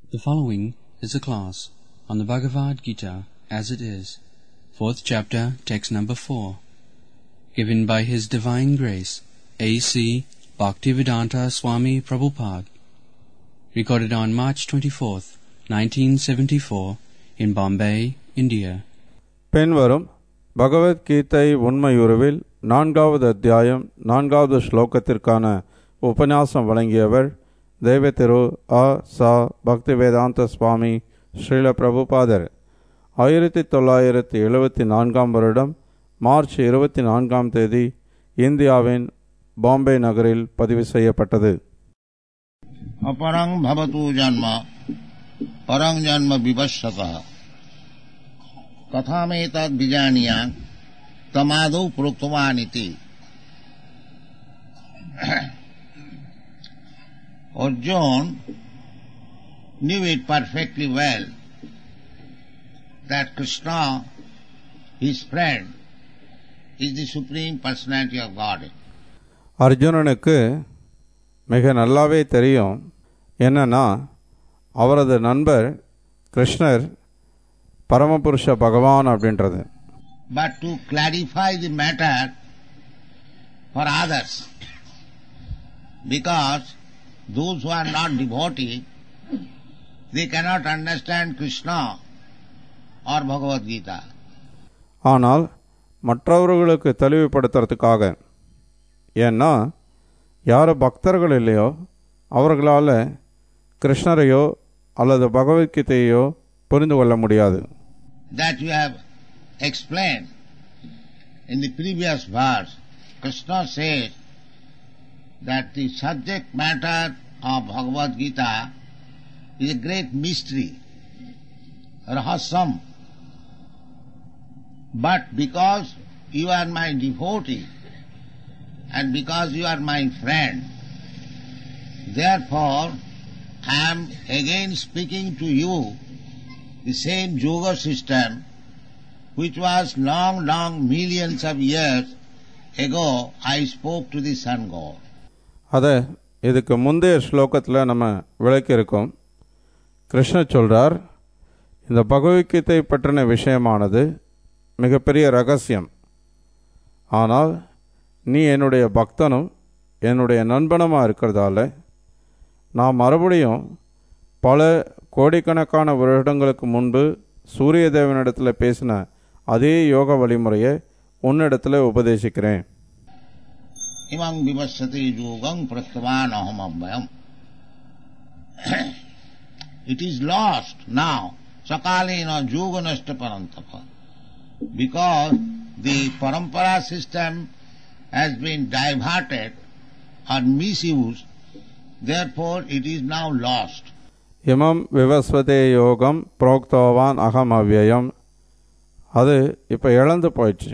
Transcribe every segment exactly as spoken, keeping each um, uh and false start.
The following is a class on the Bhagavad Gita as it is, fourth chapter, text number four, given by His Divine Grace, A C Bhaktivedanta Swami Prabhupada, recorded on March twenty-fourth, nineteen seventy-four, in Bombay, India. பின்வரும் பகவத் கீதை உண்மையுருவில் நான்காவது அத்தியாயம் நான்காவது ஸ்லோகத்திற்கான உபன்யாசம் வழங்கியவர் தெய்வ திரு அ ச பக்திவேதாந்த சுவாமி ஸ்ரீல பிரபுபாதர். ஆயிரத்தி தொள்ளாயிரத்தி எழுபத்தி நான்காம் வருடம் மார்ச் இருபத்தி நான்காம் தேதி இந்தியாவின் பாம்பே நகரில் பதிவு செய்யப்பட்டது. अपरं भवतु जन्म परं जन्म विवस्वतः कथामेतद् विजानीयात् तमादौ प्रोक्तवानिति. Arjuna knew it perfectly well that Krishna, his friend, is the Supreme Personality of Godhead. அர்ஜுனனுக்கு மிக நல்லாவே தெரியும் என்னன்னா அவரது நண்பர் கிருஷ்ணர் பரமபுருஷ பகவான் அப்படின்றது. But to clarify the matter for others, because those who are not devotee, they cannot understand Krishna or Bhagavad Gita. ஆனால் மற்றவர்களுக்கு தெளிவுபடுத்துறதுக்காக, ஏன்னா யார் பக்தர்கள் இல்லையோ அவர்களால் கிருஷ்ணரையோ அல்லது பகவத்கீதையோ புரிந்து கொள்ள முடியாது. That you have explained in the previous verse. Krishna says that the subject matter of Bhagavad Gita is a great mystery, rahasam. But because you are my devotee and because you are my friend, therefore I am again speaking to you the same yoga system which was long, long millions of years ago I spoke to the sun god. அதை இதுக்கு முந்தைய ஸ்லோகத்தில் நம்ம விளக்கியிருக்கோம். கிருஷ்ணர் சொல்கிறார், இந்த பகவத்கீதை பற்றின விஷயமானது மிகப்பெரிய ரகசியம். ஆனால் நீ என்னுடைய பக்தனும் என்னுடைய நண்பனுமாக இருக்கிறதால நான் மறுபடியும் பல கோடிக்கணக்கான வருடங்களுக்கு முன்பு சூரிய தேவனிடத்தில் பேசின அதே யோக வழிமுறையை உன்னிடத்தில் உபதேசிக்கிறேன். Imam vivassati yogam prastavan aham abhyam. It is lost now. Sakalena yoga nashta parantapa. Because the parampara system has been diverted or misused, therefore it is now lost. இமம் விவஸ்வதே யோகம் புரோக்தவான் அகம் அவ்யயம். அது இப்போ இழந்து போயிடுச்சு.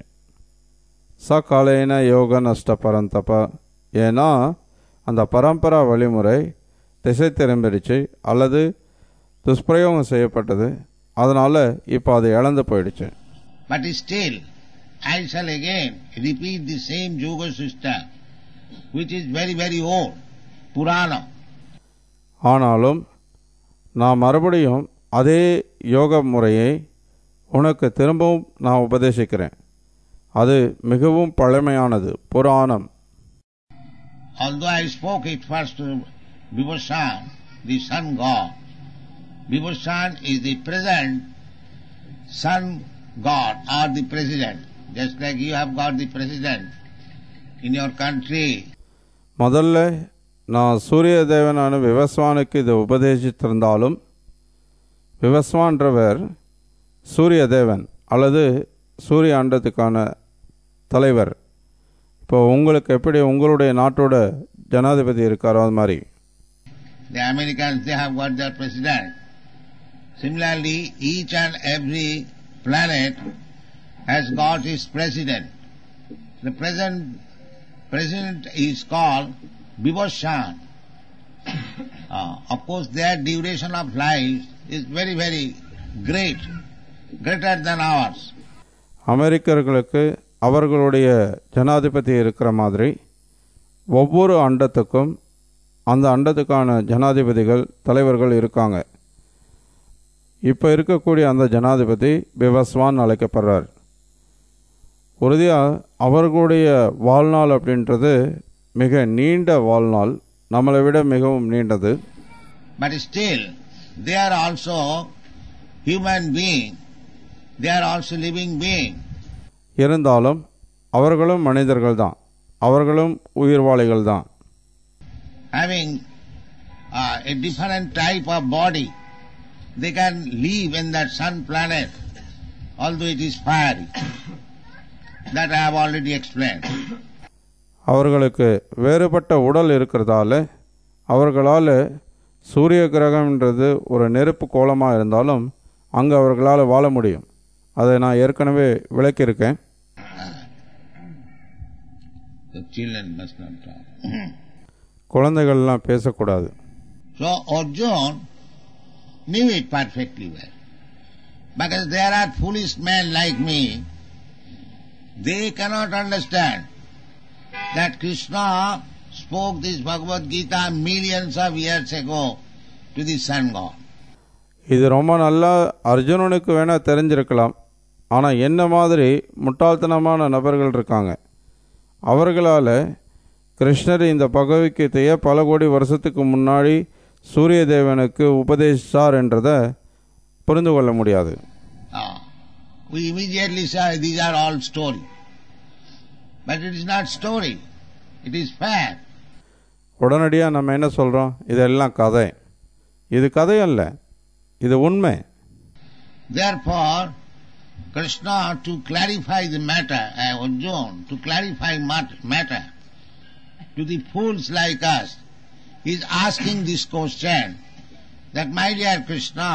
சகாலேன யோக நஷ்ட பரந்தப்ப. ஏன்னா அந்த பரம்பரா வழிமுறை திசை திரும்பிடுச்சு அல்லது துஷ்பிரயோகம் செய்யப்பட்டது. அதனால் இப்போ அது இழந்து போயிடுச்சு. But still I shall again repeat the same yoga system which is very very old, Purana. ஆனாலும் நான் மறுபடியும் அதே யோக முறையை உனக்கு திரும்பவும் நான் உபதேசிக்கிறேன். அது மிகவும் பழமையானது, புராணம். Although I spoke it first to Vibhasan, the sun god. Vibhasan is the present sun god or the president. Just like you have got the president in your country. முதல்ல நான் சூரிய தேவனான விவஸ்வானுக்கு இதை உபதேசித்திருந்தாலும் விவஸ்வான்றவர் சூரிய தேவன் அல்லது சூரிய அண்டத்துக்கான தலைவர். இப்போ உங்களுக்கு எப்படி உங்களுடைய நாட்டோட ஜனாதிபதி இருக்காரோ அது மாதிரி. The Americans, they have got their president. Similarly, each and every planet has got its president. The present president is called Vibhasan. Uh, of course, their duration of life is very, very great, greater than ours. அமெரிக்கர்களுக்கு அவர்களுடைய ஜனாதிபதி இருக்கிற மாதிரி ஒவ்வொரு அண்டத்துக்கும் அந்த அண்டத்துக்கான ஜனாதிபதிகள் தலைவர்கள் இருக்காங்க. இப்போ இருக்கக்கூடிய அந்த ஜனாதிபதி பிவஸ்வான் அழைக்கப்படுறார். உறுதியாக அவர்களுடைய வாழ்நாள் அப்படின்றது மிக நீண்ட வாழ்நாள், நம்மளை விட மிகவும் நீண்டது. But still, they are also human being. They are also living being. இருந்தாலும் அவர்களும் மனிதர்கள் தான், அவர்களும் உயிர்வாளிகள் தான். Having uh, a different type of body, they can live in that sun planet, although it is fiery. That I have already explained. அவர்களுக்கு வேறுபட்ட உடல் இருக்கிறதால அவர்களால் சூரிய கிரகம்ன்றது ஒரு நெருப்பு கோலமாக இருந்தாலும் அங்கே அவர்களால் வாழ முடியும். அதை நான் ஏற்கனவே விளக்கியிருக்கேன். குழந்தைகள்லாம் பேசக்கூடாது. So Arjuna knew it perfectly well. Because there are foolish men like me, they cannot understand that Krishna spoke this Bhagavad Gita millions of years ago to the sun god. இது ரொம்ப நல்லா அர்ஜுனனுக்கு வேணால் தெரிஞ்சிருக்கலாம். ஆனால் என்ன மாதிரி முட்டாள்தனமான நபர்கள் இருக்காங்க, அவர்களால் கிருஷ்ணர் இந்த பகவத்கீதையை பல கோடி வருஷத்துக்கு முன்னாடி சூரிய தேவனுக்கு உபதேசித்தார் என்றதை புரிந்து கொள்ள முடியாது. Ah, we immediately say these are all story. But it is not story, it is fact. உடனடியாக நம்ம என்ன சொல்கிறோம், இதெல்லாம் கதை. இது கதை அல்ல, இது உண்மை. Therefore, Krishna, to clarify the matter, uh, Arjuna, to clarify matter to the fools like us, is asking this question that, my dear Krishna,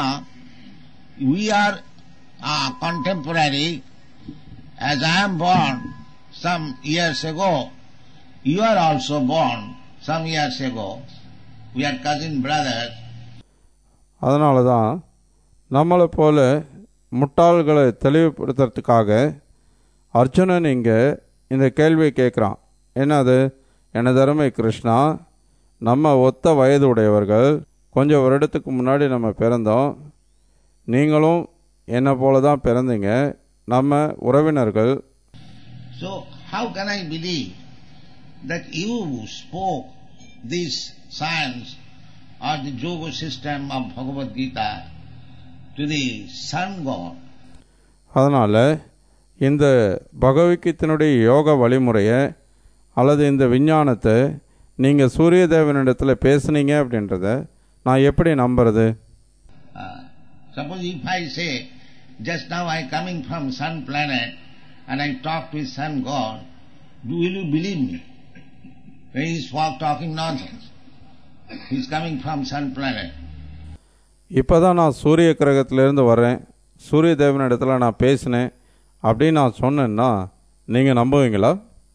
we are uh, contemporary. As I am born some years ago, you are also born some years ago. We are cousin brothers. அதனால தான் நம்மளை போல முட்டாள்களை தெளிவுபடுத்துறதுக்காக அர்ஜுனன் இங்கே இந்த கேள்வியை கேட்குறான். என்னது, எனது அருமை கிருஷ்ணா, நம்ம ஒத்த வயது உடையவர்கள், கொஞ்சம் வருடத்துக்கு முன்னாடி நம்ம பிறந்தோம், நீங்களும் என்னை போல தான் பிறந்தீங்க, நம்ம உறவினர்கள். So how can I believe that you spoke this science or the yoga system of Bhagavad Gita to the sun god? அதனால் இந்த பகவத்கீதையினுடைய யோக வழிமுறையை அல்லது இந்த விஞ்ஞானத்தை நீங்கள் சூரிய தேவனிடத்தில் பேசுனீங்க அப்படின்றத நான் எப்படி நம்புறது? Uh, suppose if I say, just now I coming from sun planet and I talked with sun god, do will you believe me? When he is talking nonsense. He is coming from sun planet. இப்போ தான் நான் சூரிய கிரகத்திலேருந்து வரேன், சூரிய தேவனிடத்தில் நான் பேசினேன் அப்படின்னு நான் சொன்னேன்னா நீங்கள் நம்புவீங்களா?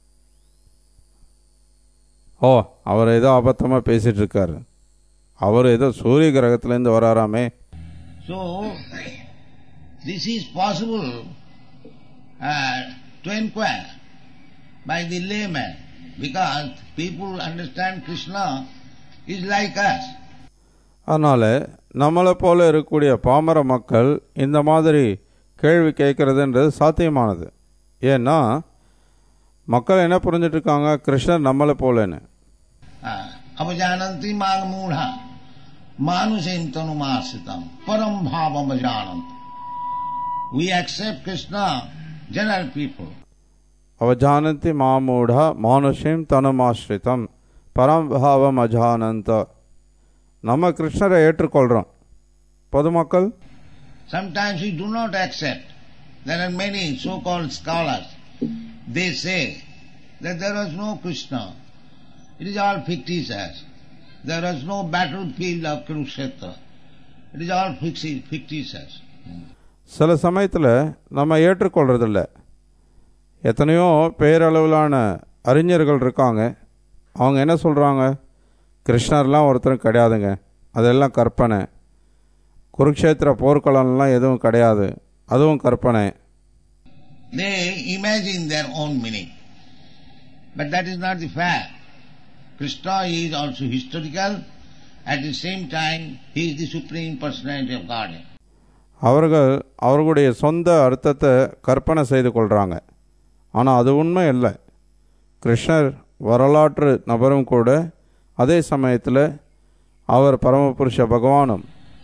ஓ, அவர் ஏதோ அபத்தமாக பேசிகிட்டு இருக்காரு, அவர் ஏதோ சூரிய கிரகத்திலேருந்து வராராமே. So, this is possible uh, to inquire by the layman, because people understand Krishna is like us. அதனால் நம்மளை போல இருக்கக்கூடிய பாமர மக்கள் இந்த மாதிரி கேள்வி கேட்குறதுன்றது சாத்தியமானது. ஏன்னா மக்கள் என்ன புரிஞ்சிட்டு இருக்காங்க, கிருஷ்ணர் நம்மளை போலன்னு. அவஜானந்தி மாக மூடா மானுஷேம் தனுமாசிதம் பரம் பாவம் அஜானந்த். We accept Krishna, general people. அவஜானந்தி மாமூடா மானுஷேம் தனுமாஸ்ரிதம் பரம் பாவம் அஜானந்த. நம்ம கிருஷ்ணரை ஏற்றுக்கொள்கிறோம், பொதுமக்கள். Sometimes we do not accept. There are many so-called scholars. They say that there was no Krishna. It is all fictitious. There was no battlefield of Kurukshetra. It is all fictitious. சில சமயத்தில் நம்ம ஏற்றுக்கொள்றதில்ல. எத்தனையோ பேரளவிலான அறிஞர்கள் இருக்காங்க, அவங்க என்ன சொல்கிறாங்க, கிருஷ்ணர்லாம் ஒருத்தரும் கிடையாதுங்க, அதெல்லாம் கற்பனை, குருக்ஷேத்திர போர்க்களம்லாம் எதுவும் கிடையாது, அதுவும் கற்பனை. They imagine their own meaning. But that is not the fact. Krishna is also historical. At the same time, he is the Supreme Personality of Godhead. அவர்கள் அவர்களுடைய சொந்த அர்த்தத்தை கற்பனை செய்து கொள்கிறாங்க. ஆனால் அது உண்மை இல்லை. கிருஷ்ணர் வரலாற்று நபரும் கூட, அதே சமயத்தில் அவர் பரமபுருஷ பகவானும்.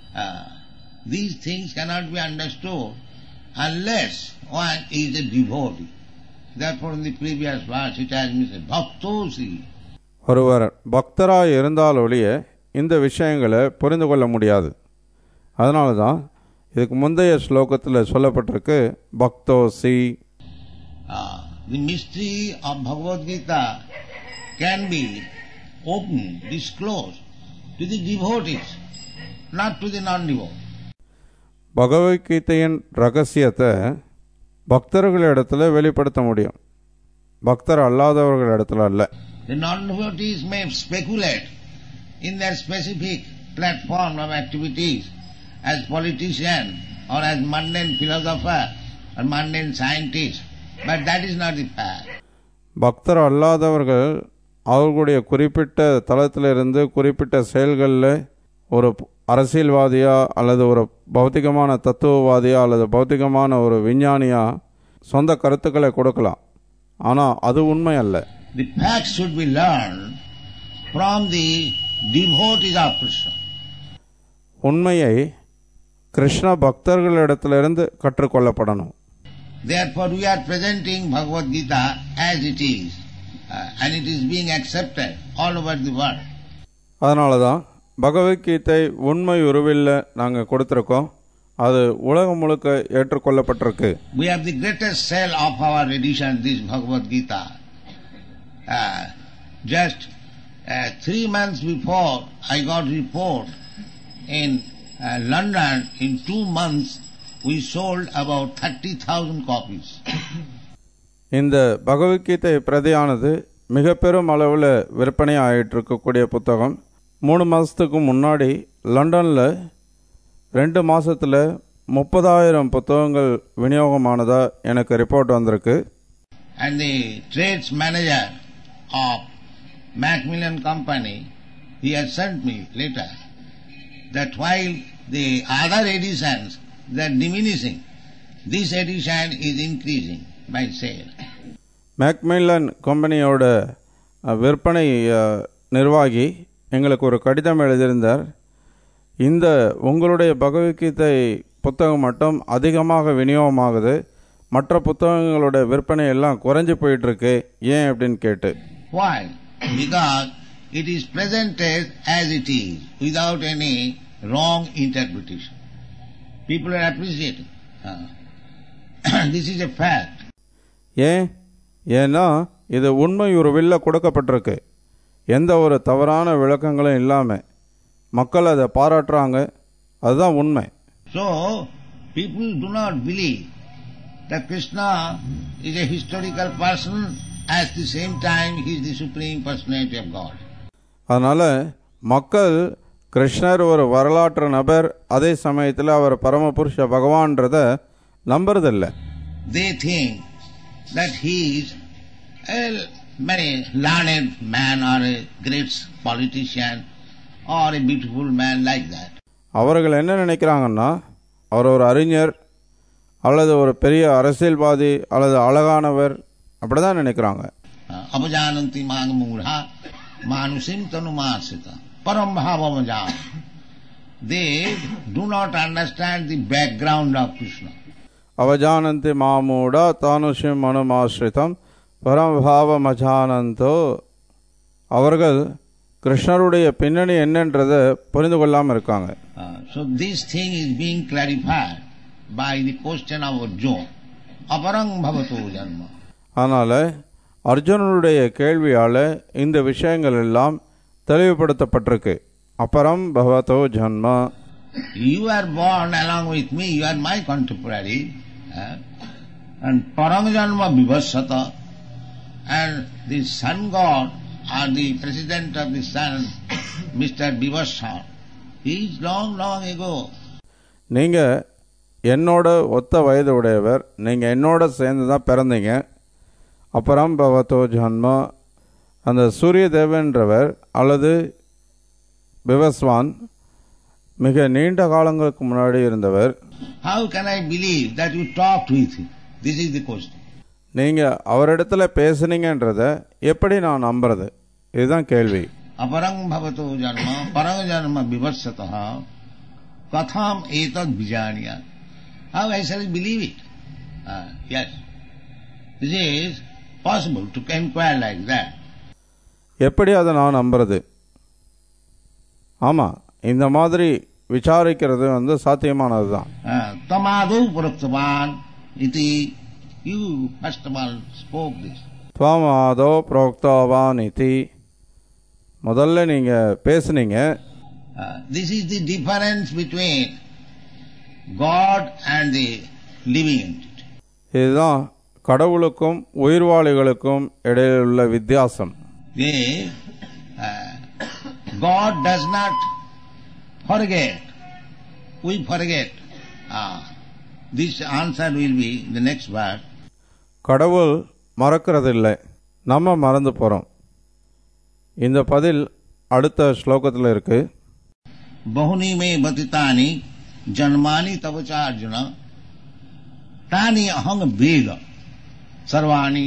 These things cannot be understood unless one is a devotee. Therefore in the previous verse it has been said, Bhaktosi. ஒருவர் பக்தராய் இருந்தால் ஒழிய இந்த விஷயங்களை புரிந்து கொள்ள முடியாது. அதனால தான் இதுக்கு முந்தைய ஸ்லோகத்தில் சொல்லப்பட்டிருக்கு பக்தோசி. Uh, the mystery of Bhagavad Gita can be opened, disclosed to the devotees, not to the non-devotees. பகவத்கீதையின் ரகசியத்தை பக்தர்களிடத்தில் வெளிப்படுத்த முடியும், பக்தர் அல்லாதவர்களிடத்தில் அல்ல. The non-devotees may speculate in their specific platform of activities as politician or as mundane philosopher or mundane scientist, but that is not the fact. பக்தர் அல்லாதவர்கள் அவர்களுடைய குறிப்பிட்ட தளத்திலிருந்து குறிப்பிட்ட செயல்களில் ஒரு அரசியல்வாதியா அல்லது ஒரு பௌத்திகமான தத்துவவாதியா அல்லது பௌத்திகமான ஒரு விஞ்ஞானியா சொந்த கருத்துக்களை கொடுக்கலாம். ஆனால் அது உண்மை அல்ல. The facts should be learned from the devotees of Krishna. உண்மையை Krishna பக்தர்களிடத்திலிருந்து கற்றுக்கொள்ளப்படணும். Therefore we are presenting Bhagavad Gita as it is, uh, and it is being accepted all over the world. அதனால தான் பகவத்கீதை உண்மை உருவில் நாங்கள் கொடுத்துருக்கோம், அது உலகம் முழுக்க ஏற்றுக்கொள்ளப்பட்டிருக்கு. We have the greatest sale of our edition, this Bhagavad Gita. Uh, just uh, three months before I got report in uh, London, in two months we sold about thirty thousand copies. இந்த பகவத்கீதை பிரதியானது மிக பெரும் அளவில் விற்பனை ஆகிட்டு இருக்கக்கூடிய புத்தகம். மூணு மாதத்துக்கு முன்னாடி லண்டனில் ரெண்டு மாதத்தில் முப்பதாயிரம் புத்தகங்கள் விநியோகமானதா எனக்கு ரிப்போர்ட் வந்திருக்கு. And the trades manager of Macmillan Company, he has sent me later that while the other editions they are diminishing, this edition is increasing by sale. Macmillan கம்பெனியோட விற்பனை நிர்வாகி எங்களுக்கு ஒரு கடிதம் எழுதியிருந்தார். இந்த உங்களுடைய பகவத்கீதை புத்தகம் மட்டும் அதிகமாக விநியோகமாகுது, மற்ற புத்தகங்களோட விற்பனை எல்லாம் குறைஞ்சி போயிட்டுருக்கு, ஏன் அப்படின்னு கேட்டு. Why? Because it is presented as it is, without any wrong interpretation. People are appreciating. Uh, this is a fact. ஏன்? ஏன்னா இது உண்மை ஒரு வில்ல கொடுக்கப்பட்டிருக்கு, எந்த ஒரு தவறான விளக்கங்களும் இல்லாமல் மக்கள் அதை பாராட்டுறாங்க, அதுதான் உண்மை. So people do not believe that Krishna is a historical person, at the same time he is the supreme personality of God. அதனால் மக்கள் கிருஷ்ணர் ஒரு வரலாற்று நபர், அதே சமயத்தில் அவர் பரமபுருஷ பகவான்றதை நம்புறதில்லை. They think that he is a very learned man or a great politician or a beautiful man like that. அவர்கள் என்ன நினைக்கிறாங்கன்னா, அவர் ஒரு அறிஞர் அல்லது ஒரு பெரிய அரசியல்வாதி அல்லது அழகானவர், அப்படிதான் நினைக்கிறாங்க. அபஜானந்தி மாங் மூடா மானுஷிம் தனுமாசிதா பரம் பாவமஜான். They do not understand the background of Krishna. அவஜானந்தி மாமூடா தானுஷிம் மனுமாஸ்ரிதம் பரமபாவமஜானந்தோ. அவர்கள் கிருஷ்ணருடைய பின்னணி என்னன்றதை புரிந்து கொள்ளாமல் இருக்காங்க. So this thing is being clarified by the question of Arjuna. Aparang bhavato janma. அதனால் அர்ஜுனனுடைய கேள்வியால் இந்த விஷயங்கள் எல்லாம் தெளிவுபடுத்தப்பட்டிருக்கு. அபரம் பவதோ Janma. You are born along with me, you are my contemporary. Uh, and parang janma vivasata. And the sun god or the president of the sun, Mister Vivasat, he is long, long ago. நீங்கள் என்னோட ஒத்த வயது உடையவர், நீங்கள் என்னோட சேர்ந்து தான் பிறந்தீங்க. அப்புறம் பவத்தோ ஜன்மா, அந்த சூரிய தேவன்றவர் அல்லது பிவஸ்வான் மிக நீண்ட காலங்களுக்கு முன்னாடி இருந்தவர். how can I believe that you talked with him? This is the question. நீங்கள் அவரிடத்துல பேசுனீங்கன்றத எப்படி நான் நம்புறது? இதுதான் கேள்வி. अपरं भवतो जन्म परं जन्म विवत्सतः कथम एतद् विजानीया. How I shall believe it? Uh, yes. This is possible to inquire like that. எப்படி அதை நான் நம்புறது? ஆமாம், இந்த மாதிரி விசாரிக்கிறது வந்து சாத்தியமானது தான். தமாதோ புரோக்தவான் இதி. You first of all spoke this. தமாதோ புரோக்தவான் இதி. முதல்ல நீங்கள் பேசுனீங்க. This is the difference between God and the living entity. இதுதான் கடவுளுக்கும் உயிர்வாளிகளுக்கும் இடையில் உள்ள வித்தியாசம். The, uh, God does not forget. We forget. Ah, this answer will be the next verse. கடவுள் மறக்கிறதில்லை, நம்ம மறந்து போகிறோம். இந்த பதில் அடுத்த ஸ்லோகத்தில் இருக்கு. பஹுனி மே பதிதானி ஜன்மானி தவச்சா அர்ஜுன தானி அஹங் வேத சர்வாணி.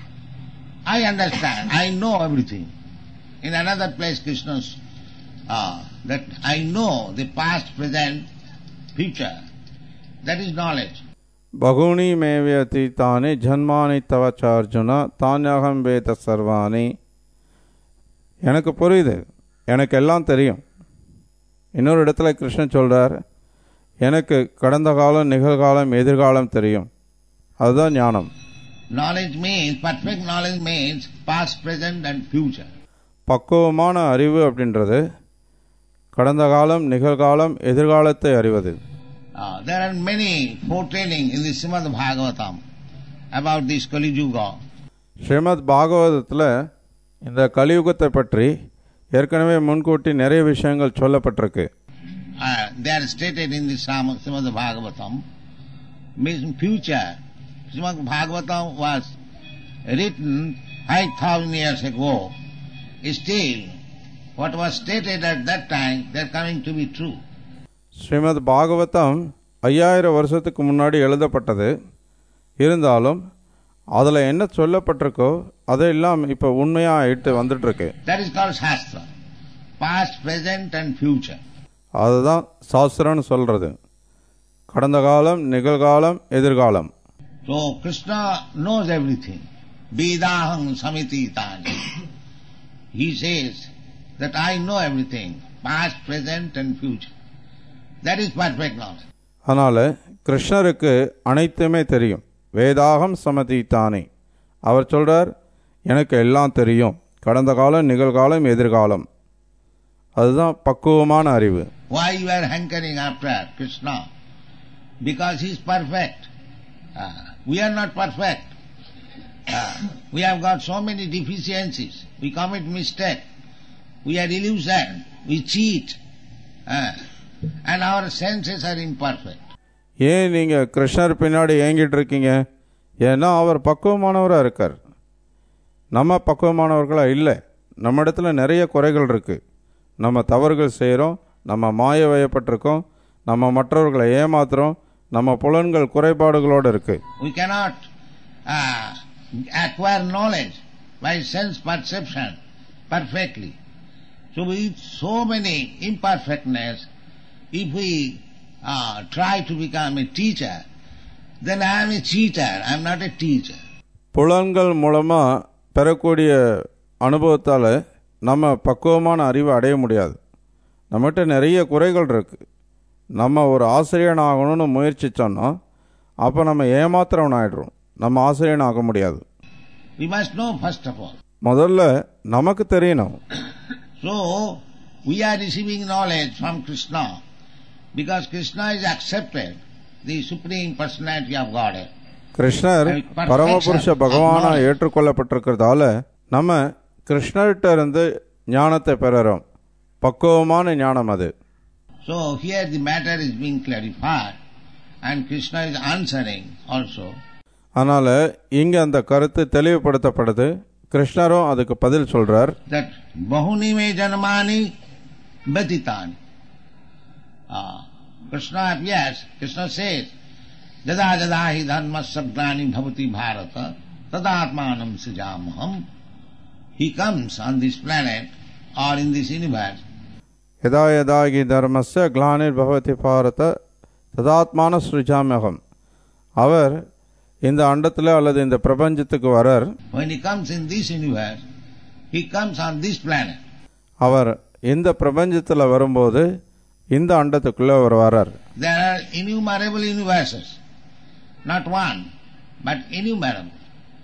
I understand, I know everything. In another place Krishna uh, that I know the past, present, future. That is knowledge. பகுனி மேவியதி தானி ஜன்மானி தவச்சார்ஜுன தானியகம் வேத சர்வாணி. எனக்கு புரியுது, எனக்கு எல்லாம் தெரியும். இன்னொரு இடத்துல கிருஷ்ணன் சொல்கிறார், எனக்கு கடந்த காலம், நிகழ்காலம், எதிர்காலம் தெரியும். அதுதான் ஞானம். Knowledge means, perfect knowledge means past, present and future. பக்குவமான அறிவு அப்படின்றது கடந்த காலம், நிகழ்காலம், எதிர்காலத்தை அறிவது. Uh, there are many foretelling in the Srimad Bhagavatam about this Kali Yuga. Srimad பாகவதத்தில் இந்த கலியுகத்தை பற்றி ஏற்கனவே முன்கூட்டி நிறைய விஷயங்கள் சொல்லப்பட்டிருக்கு. Uh, they are stated in the Srimad Bhagavatam. Means future. Srimad Bhagavatam was written five thousand years ago. Still, what was stated at that time, they are coming to be true. Srimad Bhagavatam ஐயாயிரம் வருஷத்துக்கு முன்னாடி எழுதப்பட்டது. இருந்தாலும் அதில் என்ன சொல்லப்பட்டிருக்கோ அதெல்லாம் இப்போ உண்மையாக ஆயிட்டு வந்துட்டுருக்கு. That is called Shastra. Past, present and future. அதுதான் சாஸ்திரம்னு சொல்கிறது. கடந்த காலம், நிகழ்காலம், எதிர்காலம். So Krishna knows everything. Vedaham samiti tani. He says that I know everything. Past, present and future. That is perfect knowledge. அதனால் கிருஷ்ணருக்கு அனைத்துமே தெரியும். வேதாகம் சமதி தானே. அவர் சொல்கிறார், எனக்கு எல்லாம் தெரியும், கடந்த காலம், நிகழ்காலம், எதிர்காலம். அதுதான் பக்குவமான அறிவு. Why you are hankering after Krishna? Because he is perfect. Uh, we are not perfect. Uh, we have got so many deficiencies. We commit mistake. We are illusion. We cheat. Uh, and our senses are imperfect. ஏன் நீங்கள் கிருஷ்ணர் பின்னாடி ஏங்கிட்டு இருக்கீங்க? ஏன்னா அவர் பக்குவமானவராக இருக்கார். நம்ம பக்குவமானவர்களாக இல்லை. நம்ம இடத்துல நிறைய குறைகள் இருக்குது. நம்ம தவறுகள் செய்கிறோம், நம்ம மாய வயப்பட்டிருக்கோம், நம்ம மற்றவர்களை ஏமாத்துறோம், நம்ம புலன்கள் குறைபாடுகளோடு இருக்குது. We cannot uh, acquire knowledge by sense perception perfectly. So with so many imperfectness, if we uh, try to become a teacher, then I am a cheater, I am not a teacher. புலன்கள் மூலமாக பெறக்கூடிய அனுபவத்தால் நம்ம பக்குவமான அறிவை அடைய முடியாது. நம்மகிட்ட நிறைய குறைகள் இருக்குது. நம்ம ஒரு ஆசிரியன் ஆகணும்னு முயற்சித்தோன்னா அப்போ நம்ம ஏமாத்துறவன் ஆகிடுறோம். நம்ம ஆசிரியன் ஆக முடியாது. We must know first of all. முதல்ல நமக்கு தெரியணும். So we are receiving knowledge from Krishna because Krishna is accepted, the Supreme Personality of Godhead. கிருஷ்ணர் பரமபுருஷ பகவானா ஏற்றுக்கொள்ளப்பட்டிருக்கிறதால நம்ம கிருஷ்ணர்கிட்ட இருந்து ஞானத்தை பெறுறோம். பக்குவமான ஞானம் அது. So here the matter is being clarified and Krishna is answering also. அதனால இங்க அந்த கருத்து தெளிவுபடுத்தப்படுது. கிருஷ்ணரும் அதுக்கு பதில் சொல்றார். That bahuni me janmani batitani. Ah, Krishna appears, Krishna says, Jada jada hi dharmasya glani bhavati bharata tadatmanam srijamaham. He comes on this planet or in this universe. यदा यदा हि धर्मस्य ग्लानिर्भवति भारत ததாத்மான ஸ்ருஜாமகம். அவர் இந்த அண்டத்தில் அல்லது இந்த பிரபஞ்சத்துக்கு வரார். When he comes in this universe, he comes on this planet. அவர் இந்த பிரபஞ்சத்தில் வரும்போது இந்த அண்டத்துக்குள்ள அவர் வரார். There are innumerable universes, not one, but innumerable.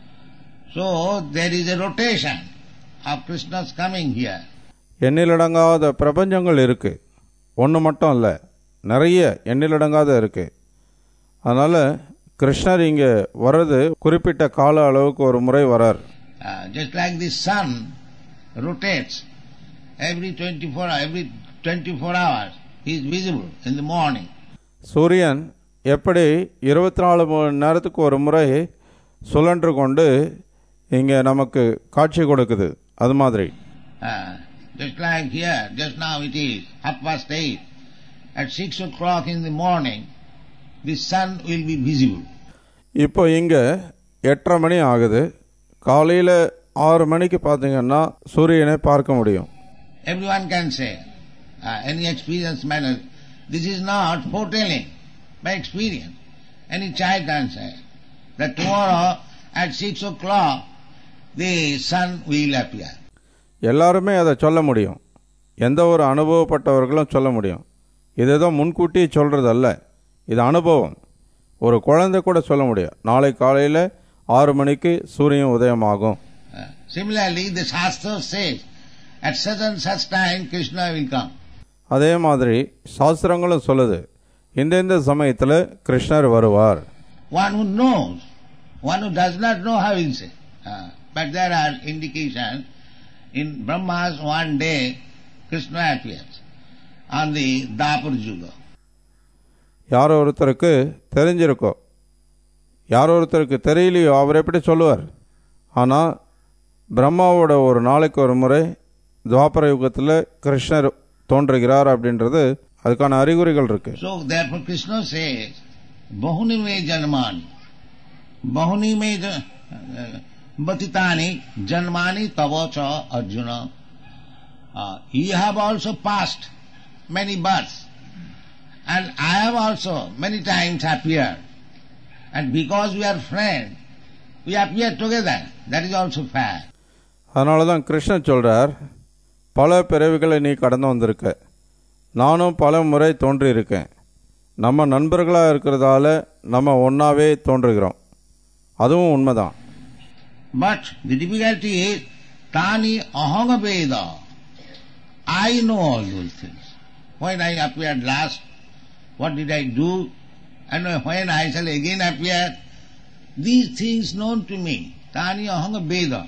So there is a rotation of Krishna's coming here. எண்ணிலடங்காத பிரபஞ்சங்கள் இருக்கு, ஒன்று மட்டும் இல்லை, நிறைய எண்ணிலடங்காத இருக்கு. அதனால கிருஷ்ணர் இங்கே வர்றது குறிப்பிட்ட கால அளவுக்கு ஒரு முறை வரார். Uh, just like the sun rotates every twenty-four every twenty-four hours, he is visible in the morning. சூரியன் எப்படி இருபத்தி நாலு மணி நேரத்துக்கு ஒரு முறை சுழன்று கொண்டு இங்கே நமக்கு காட்சி கொடுக்குது, அது மாதிரி. Uh, just like here, just now it is half past eight. At six o'clock in the morning, the sun will be visible. இப்போ இங்கே எட்டரை மணி ஆகுது. காலையில் ஆறு மணிக்கு பார்த்தீங்கன்னா சூரியனை பார்க்க முடியும். Everyone can say, uh, any experienced man, this is not foretelling by experience. Any child can say that tomorrow at six o'clock the sun will appear. எல்லாருமே அதை சொல்ல முடியும், எந்த ஒரு அனுபவப்பட்டவர்களும் சொல்ல முடியும். இது ஏதோ முன்கூட்டி சொல்கிறதல்ல, இது அனுபவம். ஒரு குழந்தை கூட சொல்ல முடியும், நாளை காலையில் ஆறு மணிக்கு சூரியன் உதயமாகும். Similarly, the Shastra says, at such and such time Krishna will come. அதே மாதிரி சாஸ்திரங்களும் சொல்லுது, இந்தெந்த சமயத்தில் கிருஷ்ணர் வருவார். One who knows, one who does not know, how will say. Uh, but there are indications in Brahma's one day Krishna appears on the Dapur Yuga. யாரோ ஒருத்தருக்கு தெரிஞ்சிருக்கோ, யாரோ ஒருத்தருக்கு தெரியலையோ, அவர் எப்படி சொல்லுவார்? ஆனால் பிரம்மாவோட ஒரு நாளைக்கு ஒரு முறை துவாபர யுகத்தில் கிருஷ்ணர் தோன்றுகிறார் அப்படின்றது அதுக்கான அறிகுறிகள் இருக்கு. So therefore Krishna says, Bahuni me janmani, Bahuni me batitani janmani tavacha Arjuna. Uh, you have also passed many births, and I have also many times appeared. And because we are friends, we appear together. That is also fair. அதனால தான் கிருஷ்ணன் சொல்கிறார், பல பிறவிகளை நீ கடந்து வந்திருக்க, நானும் பல முறை தோன்றியிருக்கேன். நம்ம நண்பர்களாக இருக்கிறதால நம்ம ஒன்றாவே தோன்றுகிறோம், அதுவும் உண்மைதான். But the difficulty is, Tani ahanga veda. I know all those things. When I appeared last, what did I do? And when I shall again appear, these things known to me. Tani ahanga veda.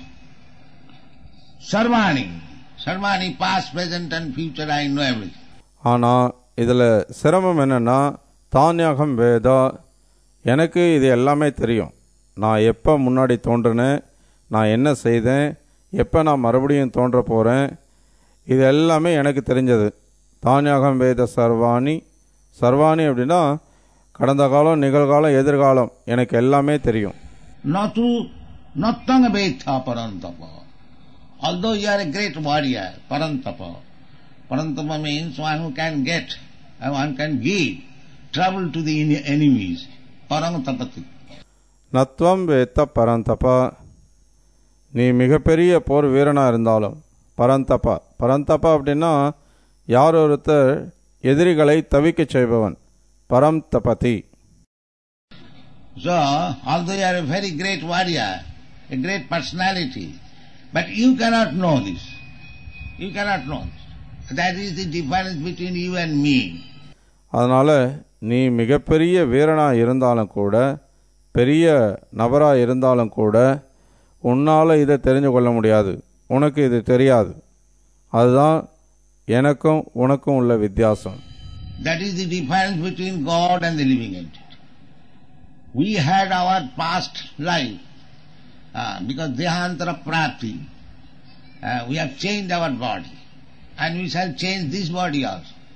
Sarvani. Sarvani, past, present and future, I know everything. ஆனால் இதில் சிரமம் என்னென்னா, தானியகம் வேதா, எனக்கு இது எல்லாமே தெரியும். நான் எப்போ முன்னாடி தோன்றினேன், நான் என்ன செய்தேன், எப்போ நான் மறுபடியும் தோன்ற போகிறேன், இது எல்லாமே எனக்கு தெரிஞ்சது. தானியகம் வேத சர்வாணி. சர்வாணி அப்படின்னா கடந்த காலம், நிகழ்காலம், எதிர்காலம், எனக்கு எல்லாமே தெரியும். Natu nattanga vetha parantapa. Although you are a great warrior, parantapa. Parantapa means one who can get, one can give trouble to the enemies. Parantapati. நத்வம் வேத்த பரந்தபா. நீ மிகப்பெரிய போர் வீரனாக இருந்தாலும் பரந்தபா. பரந்தபா அப்படின்னா யார் ஒருத்தர் எதிரிகளை தவிக்க செய்பவன், பரம் Tapti. So, although you are a very great warrior, a great personality, but you cannot know this. You cannot know this. That is the difference between you and me. அதனால் நீ மிகப்பெரிய வீரனாக இருந்தாலும் கூட, பெரிய நபராக இருந்தாலும் கூட, உன்னால் இதை தெரிஞ்சு கொள்ள முடியாது, உனக்கு இது தெரியாது. அதுதான் எனக்கும் உனக்கும் உள்ள வித்தியாசம். That is the difference between God and the living entity. We had our past life, uh, because Dehantara Prapti, uh, we have changed our body, and we shall change this body also.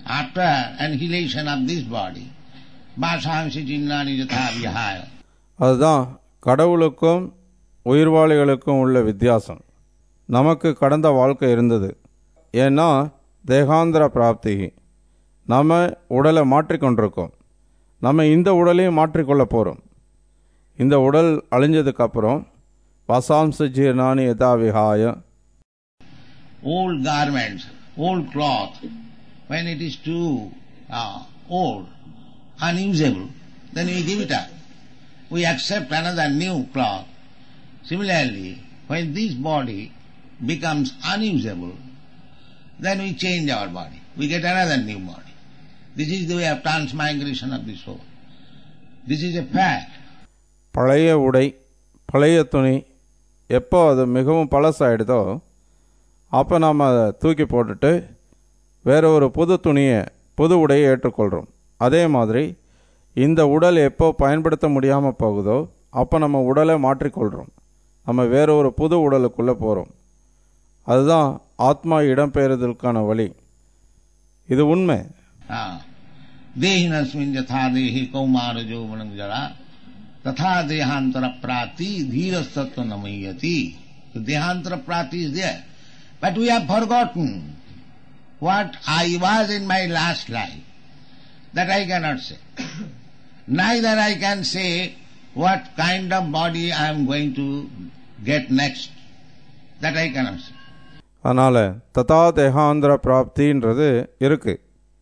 after annihilation of this body, vasansi jinnani yatha vihaya. அதுதான் கடவுளுக்கும் உயிர்வாளிகளுக்கும் உள்ள வித்தியாசம். நமக்கு கடந்த வாழ்க்கை இருந்தது. ஏன்னா தேகாந்திர பிராப்தி, நம்ம உடலை மாற்றிக்கொண்டிருக்கோம். நம்ம இந்த உடலையும் மாற்றிக்கொள்ள போகிறோம். இந்த உடல் அழிஞ்சதுக்கப்புறம் வாசாம்ச ஜீர்ணானி யதா விஹாய, old garments, old cloth, when it is too uh, old, unusable, then we give it up. We accept another new cloth. Similarly, when this body becomes unusable, then we change our body. We get another new body. This is the way of transmigration of the soul. This is a fact. பழைய உடை, பழைய துணி எப்போ அது மிகவும் பழசாயிடுதோ அப்போ நாம் அதை தூக்கி போட்டுட்டு வேறு ஒரு புது துணியை, புது உடையை ஏற்றுக்கொள்கிறோம். அதே மாதிரி இந்த உடல் எப்போ பயன்படுத்த முடியாமல் போகுதோ அப்போ நம்ம உடலை மாற்றிக்கொள்கிறோம். நம்ம வேறு ஒரு புது உடலுக்குள்ளே போகிறோம். அதுதான் ஆத்மா இடம்பெயர்தலுக்கான வழி. இது உண்மை. தேஹினஸ்மின் யதா தேஹி கௌமாரஜோ மனஞ்சரா ததா தேஹாந்தர பிராப்தி தீரஸ்தத்வ நமயதி. தேஹாந்தர பிராப்தி is there, but we have forgotten what I was in my last life. That I cannot say. Neither I can say what kind of body I am going to get next. That I cannot say. அதனால் ததா தேகாந்திர பிராப்தின்றது இருக்குது.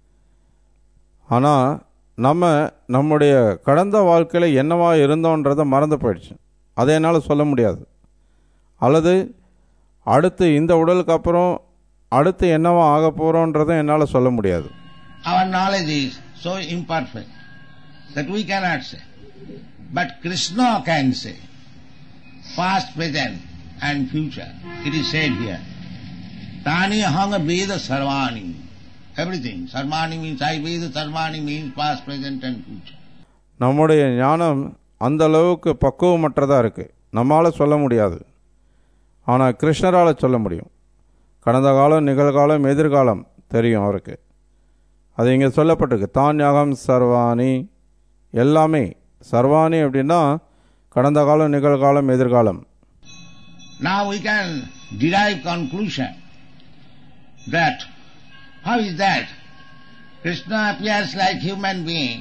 ஆனால் நம்ம நம்முடைய கடந்த வாழ்க்கையில் என்னவா இருந்தோன்றதை மறந்து போயிடுச்சு. அதை என்னால் சொல்ல முடியாது. அல்லது அடுத்து இந்த உடலுக்கு அப்புறம் அடுத்து என்னவா ஆக போகிறோன்றதை என்னால் சொல்ல முடியாது. Our knowledge is so imperfect that we cannot say. But Krishna can say past, present and future. It is said here. Tani hanga veda sarvani. Everything. Sarvani means I veda, sarvani means past, present and future. நம்முடைய ஞானம் அந்த அளவுக்கு பக்குவமற்றதாக இருக்குது. நம்மளால் சொல்ல முடியாது. ஆனால் கிருஷ்ணரால் சொல்ல முடியும். கடந்த காலம், நிகழ்காலம், எதிர்காலம் தெரியும் அவருக்கு. அது இங்கே சொல்லப்பட்டிருக்கு. தான்யகம் சர்வாணி, எல்லாமே. சர்வாணி அப்படின்னா கடந்த காலம், நிகழ்காலம், எதிர்காலம். Now we can derive conclusion that how is that Krishna appears like human being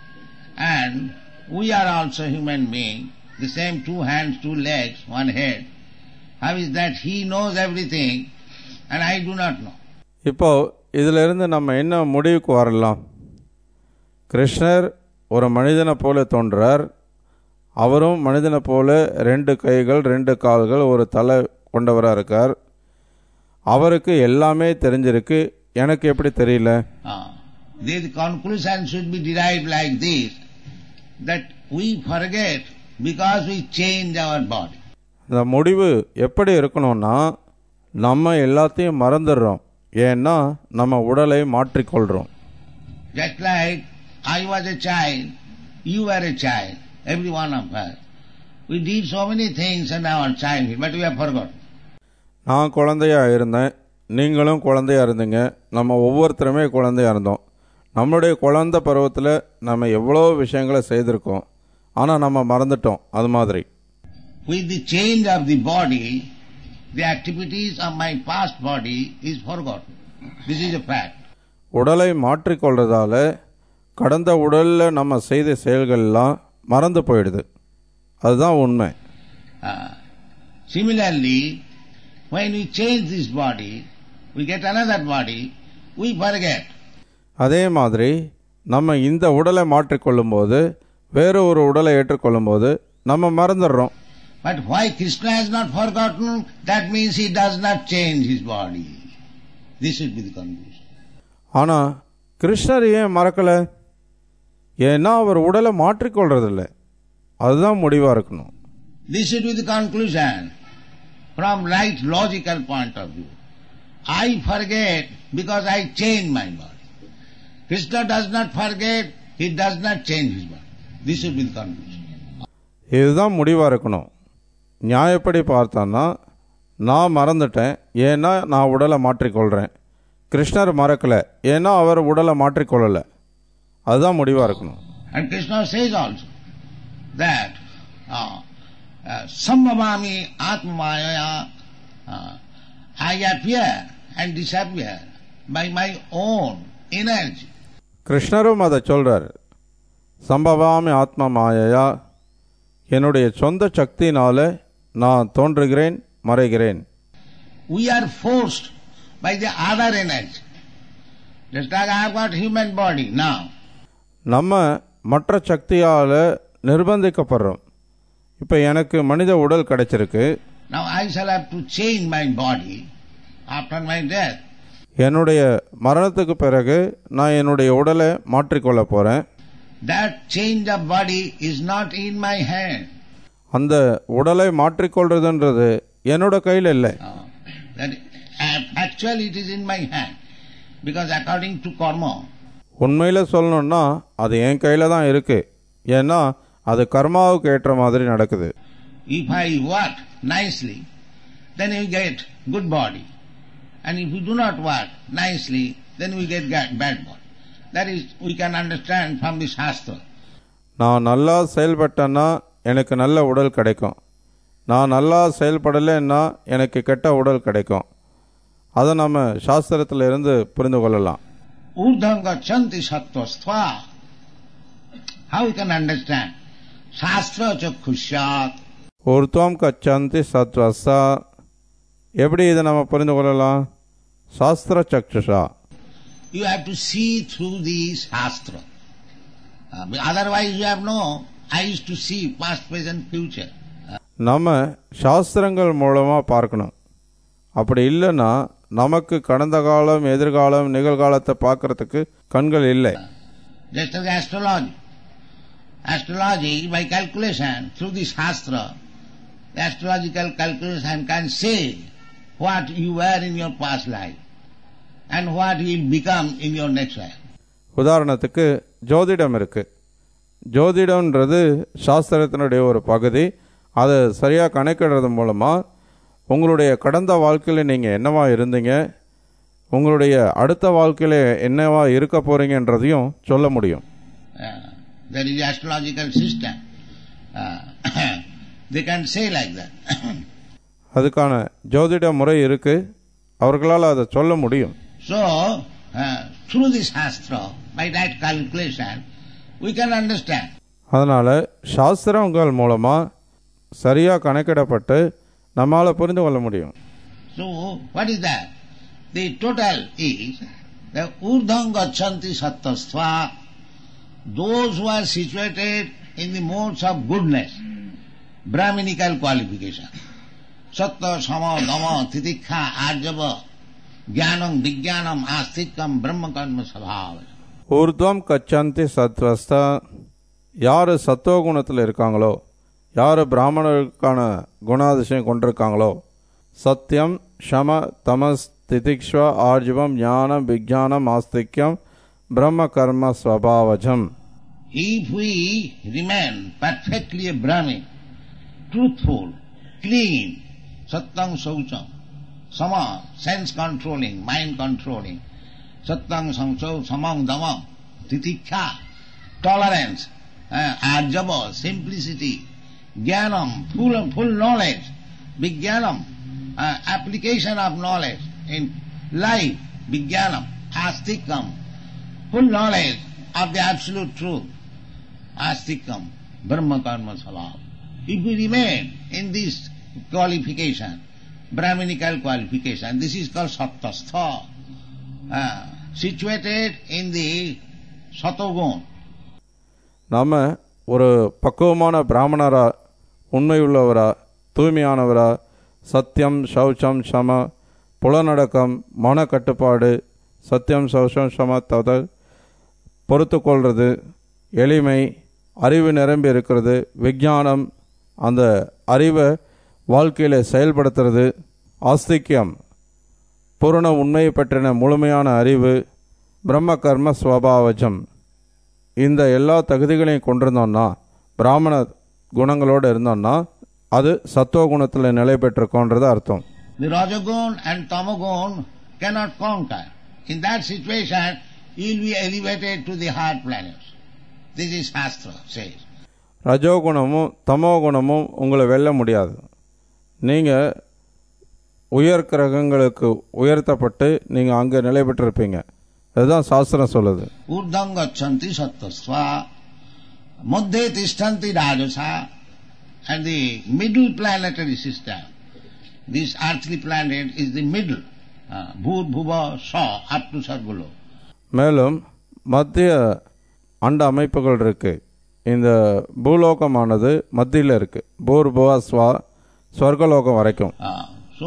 and we are also human being, the same two hands, two legs, one head. How is that he knows everything and I do not know? இப்போ இதிலிருந்து நம்ம என்ன முடிவுக்கு வரலாம்? கிருஷ்ணர் ஒரு மனிதனை போல தோன்றார். அவரும் மனிதனை போல ரெண்டு கைகள், ரெண்டு கால்கள், ஒரு தலை கொண்டவராக இருக்கார். அவருக்கு எல்லாமே தெரிஞ்சிருக்கு, எனக்கு எப்படி தெரியல? The conclusion should be derived like this, that we forget because we change our body. இந்த முடிவு எப்படி இருக்கணும்னா, நம்ம எல்லாத்தையும் மறந்துடுறோம், ஏன்னா நம்ம உடலை மாற்றிக்கொள்கிறோம். Just like I was a child, you were a child, every one of us. We did so many things in our childhood, but we have forgotten. நான் குழந்தையாக இருந்தேன், நீங்களும் குழந்தையாக இருந்தீங்க, நம்ம ஒவ்வொருத்தருமே குழந்தையாக இருந்தோம். நம்மளுடைய குழந்தை பருவத்தில் நம்ம எவ்வளோ விஷயங்களை செய்திருக்கோம், ஆனால் நம்ம மறந்துட்டோம். அது மாதிரி with the change of the body, the activities of my past body is forgotten. This is a fact. உடலை மாற்றிக்கொள்றதால கடந்த உடலில் நம்ம செய்த செயல்கள்லாம் மறந்து போயிடுது. அதுதான் உண்மை. Uh, similarly, when we change this body, we get another body, we forget. அதே மாதிரி நம்ம இந்த உடலை மாற்றிக்கொள்ளும்போது வேறு ஒரு உடலை ஏற்றுக்கொள்ளும்போது நம்ம மறந்துடுறோம். But why Krishna has not forgotten? That means he does not change his body. This should be the conclusion. ஆனால் கிருஷ்ணர் ஏன் மறக்கலை? ஏன்னா அவர் உடலை மாற்றிக்கொள்றதில்லை. அதுதான் முடிவாக இருக்கணும். This should be the conclusion from right logical point of view. I forget because I change my body. Krishna does not forget, he does not change his body. This should be the conclusion. இதுதான் முடிவாக இருக்கணும். நியாயப்படி பார்த்தான்னா நான் மறந்துட்டேன், ஏன்னா நான் உடலை மாற்றிக்கொள்கிறேன். கிருஷ்ணர் மறக்கலை, ஏன்னா அவர் உடலை மாற்றிக்கொள்ளலை. அதுதான் முடிவாக இருக்கணும். And Krishna says also that uh, uh, Sambhavami Atmamaya, uh, I appear and disappear by my own energy. கிருஷ்ணரும் அதை சொல்றார். சம்பவாமி ஆத்ம மாயையா, என்னுடைய சொந்த சக்தியினால நான் தோன்றுகிறேன், மறைகிறேன். We are forced by the other energy. Just like I have got human body now. நம்ம மற்ற சக்தியால் நிர்பந்திக்கப்படுறோம். இப்போ எனக்கு மனித உடல் கிடைச்சிருக்கு. Now I shall have to change my body after my death. என்னுடைய மரணத்துக்கு பிறகு நான் என்னுடைய உடலை மாற்றிக்கொள்ள போறேன். That change of body is not in my hand. அந்த உடலை மாற்றிக்கொள்றதுன்றது என்னோட கையில் இல்லை. Uh, that actually it is in my hand because according to karma. உண்மையில் சொல்லணும்னா அது என் கையில் தான் இருக்கு, ஏன்னா அது கர்மாவுக்கு ஏற்ற மாதிரி நடக்குது. If I work nicely, then you get good body, and if you do not work nicely, then we get bad body. That is, we can understand from the Shastra. நான் நல்லா செயல்பட்டேன்னா எனக்கு நல்ல உடல் கிடைக்கும், நான் நல்லா செயல்படலைன்னா எனக்கு கெட்ட உடல் கிடைக்கும். அதை நம்ம சாஸ்திரத்தில் இருந்து புரிந்து கொள்ளலாம். Urdham gachanti sattvastva. How we can understand? Shastra chakkhusyat. ஊர்த்வம் கச்சந்தி சத்வசா. எப்படி இதை நம்ம புரிந்து கொள்ளலாம்? சாஸ்திர சக்ஷுஷா. You have to see through the Shastra. Uh, otherwise you have no eyes to see past, present, future. நம்ம சாஸ்திரங்கள் மூலமாக பார்க்கணும். அப்படி இல்லைன்னா நமக்கு கடந்த காலம், எதிர்காலம், நிகழ்காலத்தை பார்க்கறதுக்கு கண்கள் இல்லை. Just as astrology. Astrology, by calculation, through the Shastra, the astrological calculation can say what you were in your past life and what you will become in your next life. உதாரணத்துக்கு ஜோதிடம் இருக்கு. ஜோதிடம்ன்றது சாஸ்திரத்தினுடைய ஒரு பகுதி. அதை சரியாக கணக்கிடுறது மூலமாக உங்களுடைய கடந்த வாழ்க்கையில் நீங்கள் என்னவா இருந்தீங்க, உங்களுடைய அடுத்த வாழ்க்கையில் என்னவா இருக்க போறீங்கன்றதையும் சொல்ல முடியும். Uh, there is astrological system. Uh, they can say like that. அதுக்கான ஜோதிட முறை இருக்கு, அவர்களால் அதை சொல்ல முடியும். So, uh, through this Shastra, by that calculation, we can understand. அதனால சாஸ்திரங்கள் மூலமாக சரியாக கணக்கிடப்பட்டு நம்மால் புரிந்து கொள்ள முடியும். So, what is that? The total is the urdham gachanti sattvastva, those who are situated in the modes of goodness, Brahminical qualification. Sattva, sama, dama, titikha, arjava, jnanam, vijnanam, astikam, brahma karma sabhava. ஊர்துவம் கச்சந்தி சத்வஸ்தா. யார் சத்துவ குணத்தில் இருக்காங்களோ, யார் பிராமணருக்கான குணாதிசயம் கொண்டிருக்காங்களோ, சத்தியம், ஷம, தமஸ், திதிக்ஷ்வா, ஆர்ஜவம், ஞானம், விஜானம், ஆஸ்திக்யம், பிரம்ம கர்ம ஸ்வபாவஜம். If we remain perfectly a Brahmin, truthful, clean, sattang saucham, sama, sense controlling, mind controlling, sattang saucham, samang damam, titikha, tolerance, uh, arjava, simplicity, jnanam, full, full knowledge, vijnanam, uh, application of knowledge in life, vijnanam, astikam, full knowledge of the absolute truth, astikam, brahma karma sabhava. If we remain in this qualification, Brahminical qualification, this is called sattastha, uh, situated in the satogun. நாம ஒரு பக்குவமான பிராமணரா, உண்மையுள்ளவரா, தூய்மையானவரா, சத்தியம், சௌச்சம், சம, புலனடக்கம், மன கட்டுப்பாடு, சத்தியம், சௌச்சம், சம, தவறு, பொறுத்து கொள்வது, எளிமை, அறிவு நிரம்பி இருக்கிறது, விஞ்ஞானம், அந்த அறிவை வாழ்க்கையில் செயல்படுத்துறது, ஆஸ்திக்யம், பூரண உண்மையை பற்றின முழுமையான அறிவு, பிரம்ம கர்ம ஸ்வபாவஜம். இந்த எல்லா தகுதிகளையும் கொண்டிருந்தோம்னா, பிராமண குணங்களோடு இருந்தோம்னா, அது சத்துவ குணத்தில் நிலை பெற்றிருக்கோன்றது அர்த்தம். The Rajagun and Tamagun cannot conquer. In that situation, you will be elevated to the higher planets. This is Shastra says. ரஜோகுணமும் தமோ குணமும் உங்களை வெல்ல முடியாது. நீங்கள் உயர் கிரகங்களுக்கு உயர்த்தப்பட்டு நீங்கள் அங்கே நிலை பெற்றிருப்பீங்க. அதுதான் சாஸ்திரம் சொல்லுது. ஊர்தங்கச்சந்தி சத்தஸ்வா மத்தியே திஷ்டந்தி ராஜசா. And the middle planetary system, this earthly planet is the middle. Bhur bhuva sa up to sargulo. மேலும் மத்திய அண்ட அமைப்புகள் இருக்கு. இந்த பூலோகமானது மத்தியில் இருக்கு. பூர் புவா ஸ்வா ஸ்வர்கலோகம் வரைக்கும். So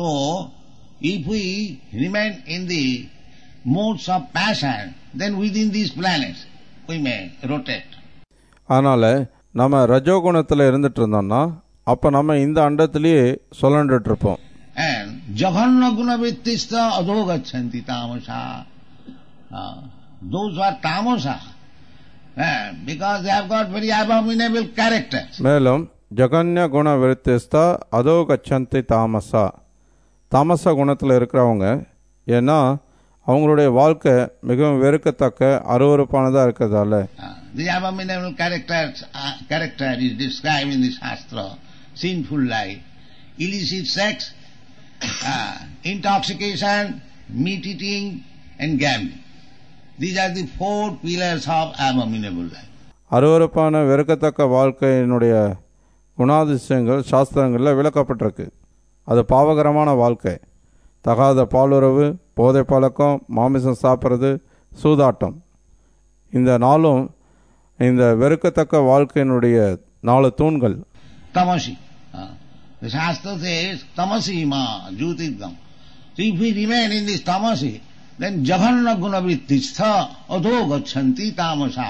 if we remain in the modes of passion, then within these planets we may rotate. அதனால் நம்ம ரஜோகுணத்தில் இருந்துட்டு இருந்தோம்னா அப்போ நம்ம இந்த அண்டத்திலேயே சுழண்டுட்டு இருப்போம். And jaganna guna vittista adhogachanti tamasa. Those who are tamasa, because they have got very abominable characters. மேலும் ஜகன்ய குண விருத்திஸ்தா அதோ கச்சந்தி தாமசா. தாமச குணத்தில் இருக்கிறவங்க ஏன்னா அவங்களுடைய வாழ்க்கை மிகவும் வெறுக்கத்தக்க அருவருப்பானதாக இருக்கிறதால. The abominable characters, uh, character is described in the Shastra: sinful life, illicit sex, uh, intoxication, meat eating, and gambling. These are the four pillars of abominable life. அருவருப்பான வெறுக்கத்தக்க வாழ்க்கையினுடைய குணாதிசயங்கள் சாஸ்திரங்களில் விளக்கப்பட்டிருக்கு. அது பாவகரமான வாழ்க்கை, தகாத பாலுறவு, போதை பழக்கம், மாமிசம் சாப்பிட்றது, சூதாட்டம். இந்த நாளும் இந்த வெறுக்கத்தக்க வாழ்க்கையினுடைய நாலு தூண்கள். Tamasi. The Shastra says tamasi ma jyotirgam. So if we remain in this tamasi, then jaganna guna vrittistha adho gachanti tamasa.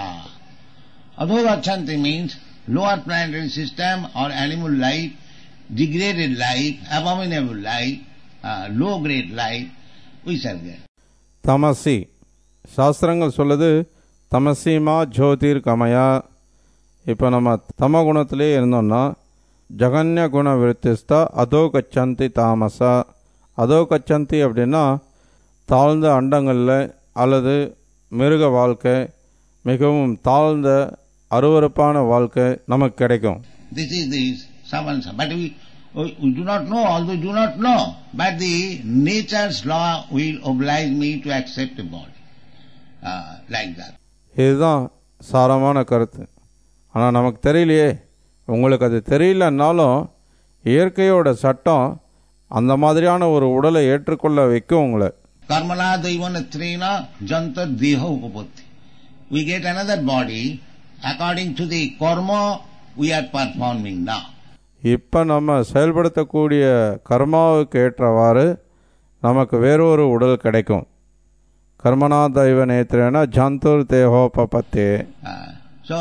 Adho gachanti means lower planetary system or animal life, degraded life, abominable life, uh, low grade life, we shall get. தமசி சாஸ்திரங்கள் சொல்லுது தமசிமா ஜோதிர் கமயா. இப்போ நம்ம தம குணத்திலே இருந்தோம்னா ஜகன்ய குண விருத்திஸ்தா அதோ கச்சந்தி தாமசா. அதோ கச்சந்தி அப்படின்னா தாழ்ந்த அண்டங்களில் அல்லது மிருக வாழ்க்கை, மிகவும் தாழ்ந்த அருவருப்பான வாழ்க்கை நமக்கு கிடைக்கும். This is the samansa. But we, we do not know, although we do not know, but the nature's law will oblige me to accept a body. Uh, like that. இதுதான் சாரமான கருத்து. ஆனால் நமக்கு தெரியலையே. உங்களுக்கு அது தெரியலன்னாலும் இயற்கையோட சட்டம் அந்த மாதிரியான ஒரு உடலை ஏற்றுக்கொள்ள வைக்கும் உங்களை. Karmana daivana trena janta deha upapatti. We get another body according to the karma we are performing now. இப்போ நம்ம செயல்படுத்தக்கூடிய கர்மாவுக்கு ஏற்றவாறு நமக்கு வேறொரு உடல் கிடைக்கும். கர்மனா தெய்வ நேத்திரேன ஜந்துர் தேகோபபத்தே. So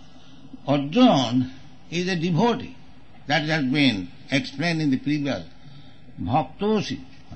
Arjuna is a devotee. That has been explained in the previous. Bhaktosi.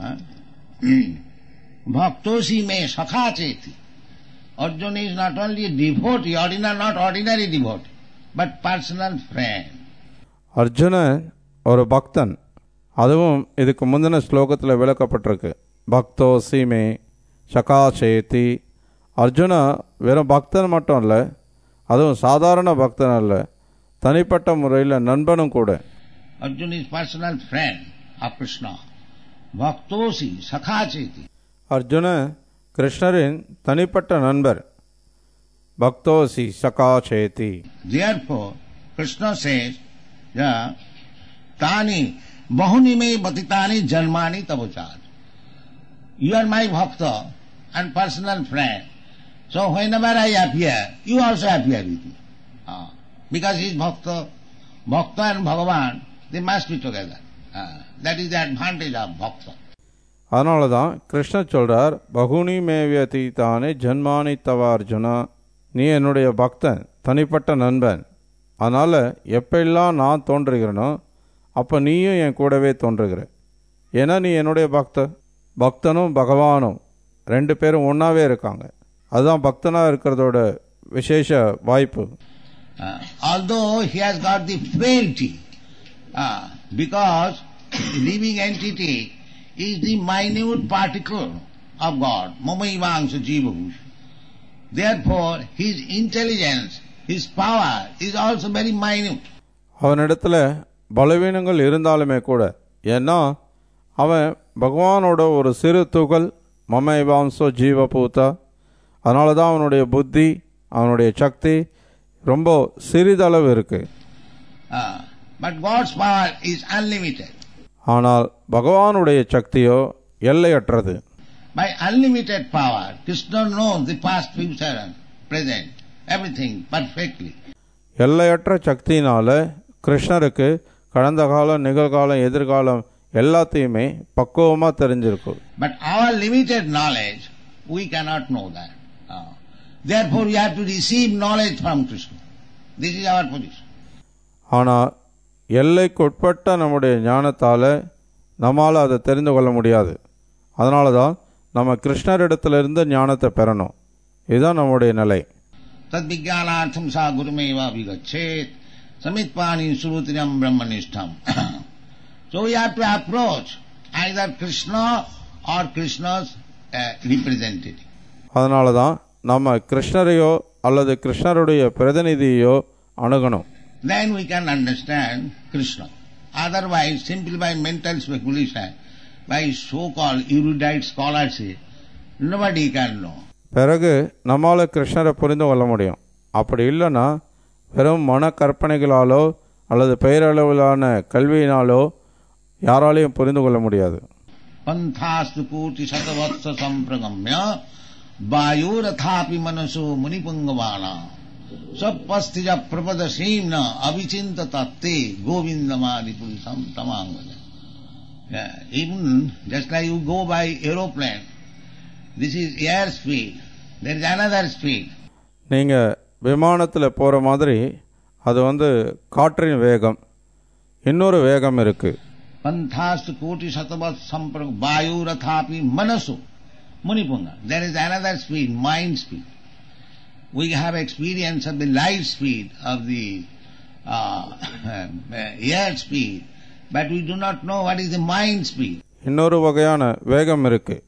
Bhaktosi me sakha cheti. Arjuna is not only a devotee, ordinary, not ordinary devotee, but personal friend. Arjuna ஒரு பக்தன். அதுவும் இதுக்கு முந்தின ஸ்லோகத்தில் விளக்கப்பட்டிருக்கு. பக்தோசி மே சகா சேத்தி. அர்ஜுனா வெறும் பக்தன் மட்டும் இல்லை, அதுவும் சாதாரண பக்தன் அல்ல, தனிப்பட்ட முறையில் நண்பனும் கூட. Arjuna is personal friend of Krishna. Bhaktosi sakha cheti. Arjuna கிருஷ்ணரின் தனிப்பட்ட நண்பர். பக்தோசி சகா சேதி. Therefore Krishna says, yeah, tani bahuni me batitani janmani tavachar. You are my bhakta and personal friend. So whenever I appear, you also appear with me. Uh, because he is bhakta, bhakta and Bhagavan, they must be together. Uh, that is the advantage of bhakta. அதனால தான் கிருஷ்ணர் சொல்கிறார், பகுனி மேவியதி தானே ஜன்மானி தவ அர்ஜுனா. நீ என்னுடைய பக்தன், தனிப்பட்ட நண்பன். அதனால் எப்பெல்லாம் நான் தோன்றுகிறேனோ அப்போ நீயும் என் கூடவே தோன்றுகிற. ஏன்னா நீ என்னுடைய பக்தன். பக்தனும் பகவானும் ரெண்டு பேரும் ஒன்றாவே இருக்காங்க. அதுதான் பக்தனாக இருக்கிறதோட விசேஷ வாய்ப்பு. Uh, although he has got the frailty, uh, because living entity is the minute particle of God, Mamaivangsha Jivabhusha. Therefore, his intelligence, his power is also very minute. அவனிடத்தில் பலவீனங்கள் இருந்தாலுமே கூட, ஏன்னா அவன் பகவானோட ஒரு சிறு துகள், மமைவாம்சோ ஜீவபூதா. அதனால தான் அவனுடைய புத்தி, அவனுடைய சக்தி ரொம்ப சிறிதளவு இருக்கு. But God's power is unlimited. ஆனால் பகவானுடைய சக்தியோ எல்லையற்றது. By unlimited power, Krishna knows the past, future and present, everything perfectly. எல்லையற்ற சக்தியினால கிருஷ்ணருக்கு கடந்த காலம், நிகழ்காலம், எதிர்காலம் எல்லாத்தையுமே பக்குவமா தெரிஞ்சிருக்கும். But our limited knowledge, we cannot know that. Uh, therefore, we have to receive knowledge from Krishna. This is our position. ஆனால் எல்லைக்குட்பட்ட நம்முடைய ஞானத்தால் நம்மால் அதை தெரிந்து கொள்ள முடியாது. அதனால தான் நம்ம கிருஷ்ணரிடத்திலிருந்து ஞானத்தை பெறணும். இதுதான் நம்முடைய நிலை. தத் விஜ்ஞானார்த்தம் சா குருமேவா விகச்சேத் சமித்பாணி சுருத்திரம் பிரம்மனிஷ்டம். So we have to approach either Krishna or Krishna's uh, representative. அதனால தான் நம்ம கிருஷ்ணரையோ அல்லது கிருஷ்ணருடைய பிரதிநிதியோ அணுகணும். Then we can understand Krishna. Otherwise, simply by mental speculation, by so-called erudite scholarship, nobody can know. பிறகு நம்மால் கிருஷ்ணரை புரிந்து கொள்ள முடியும். அப்படி இல்லைன்னா வெறும் மன கற்பனைகளாலோ அல்லது பெயரளவிலான கல்வியினாலோ யாராலையும் புரிந்து கொள்ள முடியாது. பந்தாஸ்து பூர்த்தி சதவத்ஸ சம்பிரகம்ய வாயுரதாபி மனசோ முனிபங்கவானா சப்பஸ்திஜ பிரபதசீம்ன அவிசிந்த தத்தே கோவிந்தமாதி புருஷம் தமாங்கல. Even just like you go by aeroplane, this is air speed, there is another speed. நீங்கள் விமானத்தில் போகிற மாதிரி அது வந்து காற்றின் வேகம், இன்னொரு வேகம் இருக்குது. பந்தாஸ்து கோட்டி சதவத் சம்பிரக வாயுரதாபி மனசோ முனிபுங்க. There is another speed, mind speed. We have experience of the light speed, of the uh, air speed, but we do not know what is the mind speed. இன்னொரு வகையான வேகம் இருக்கு.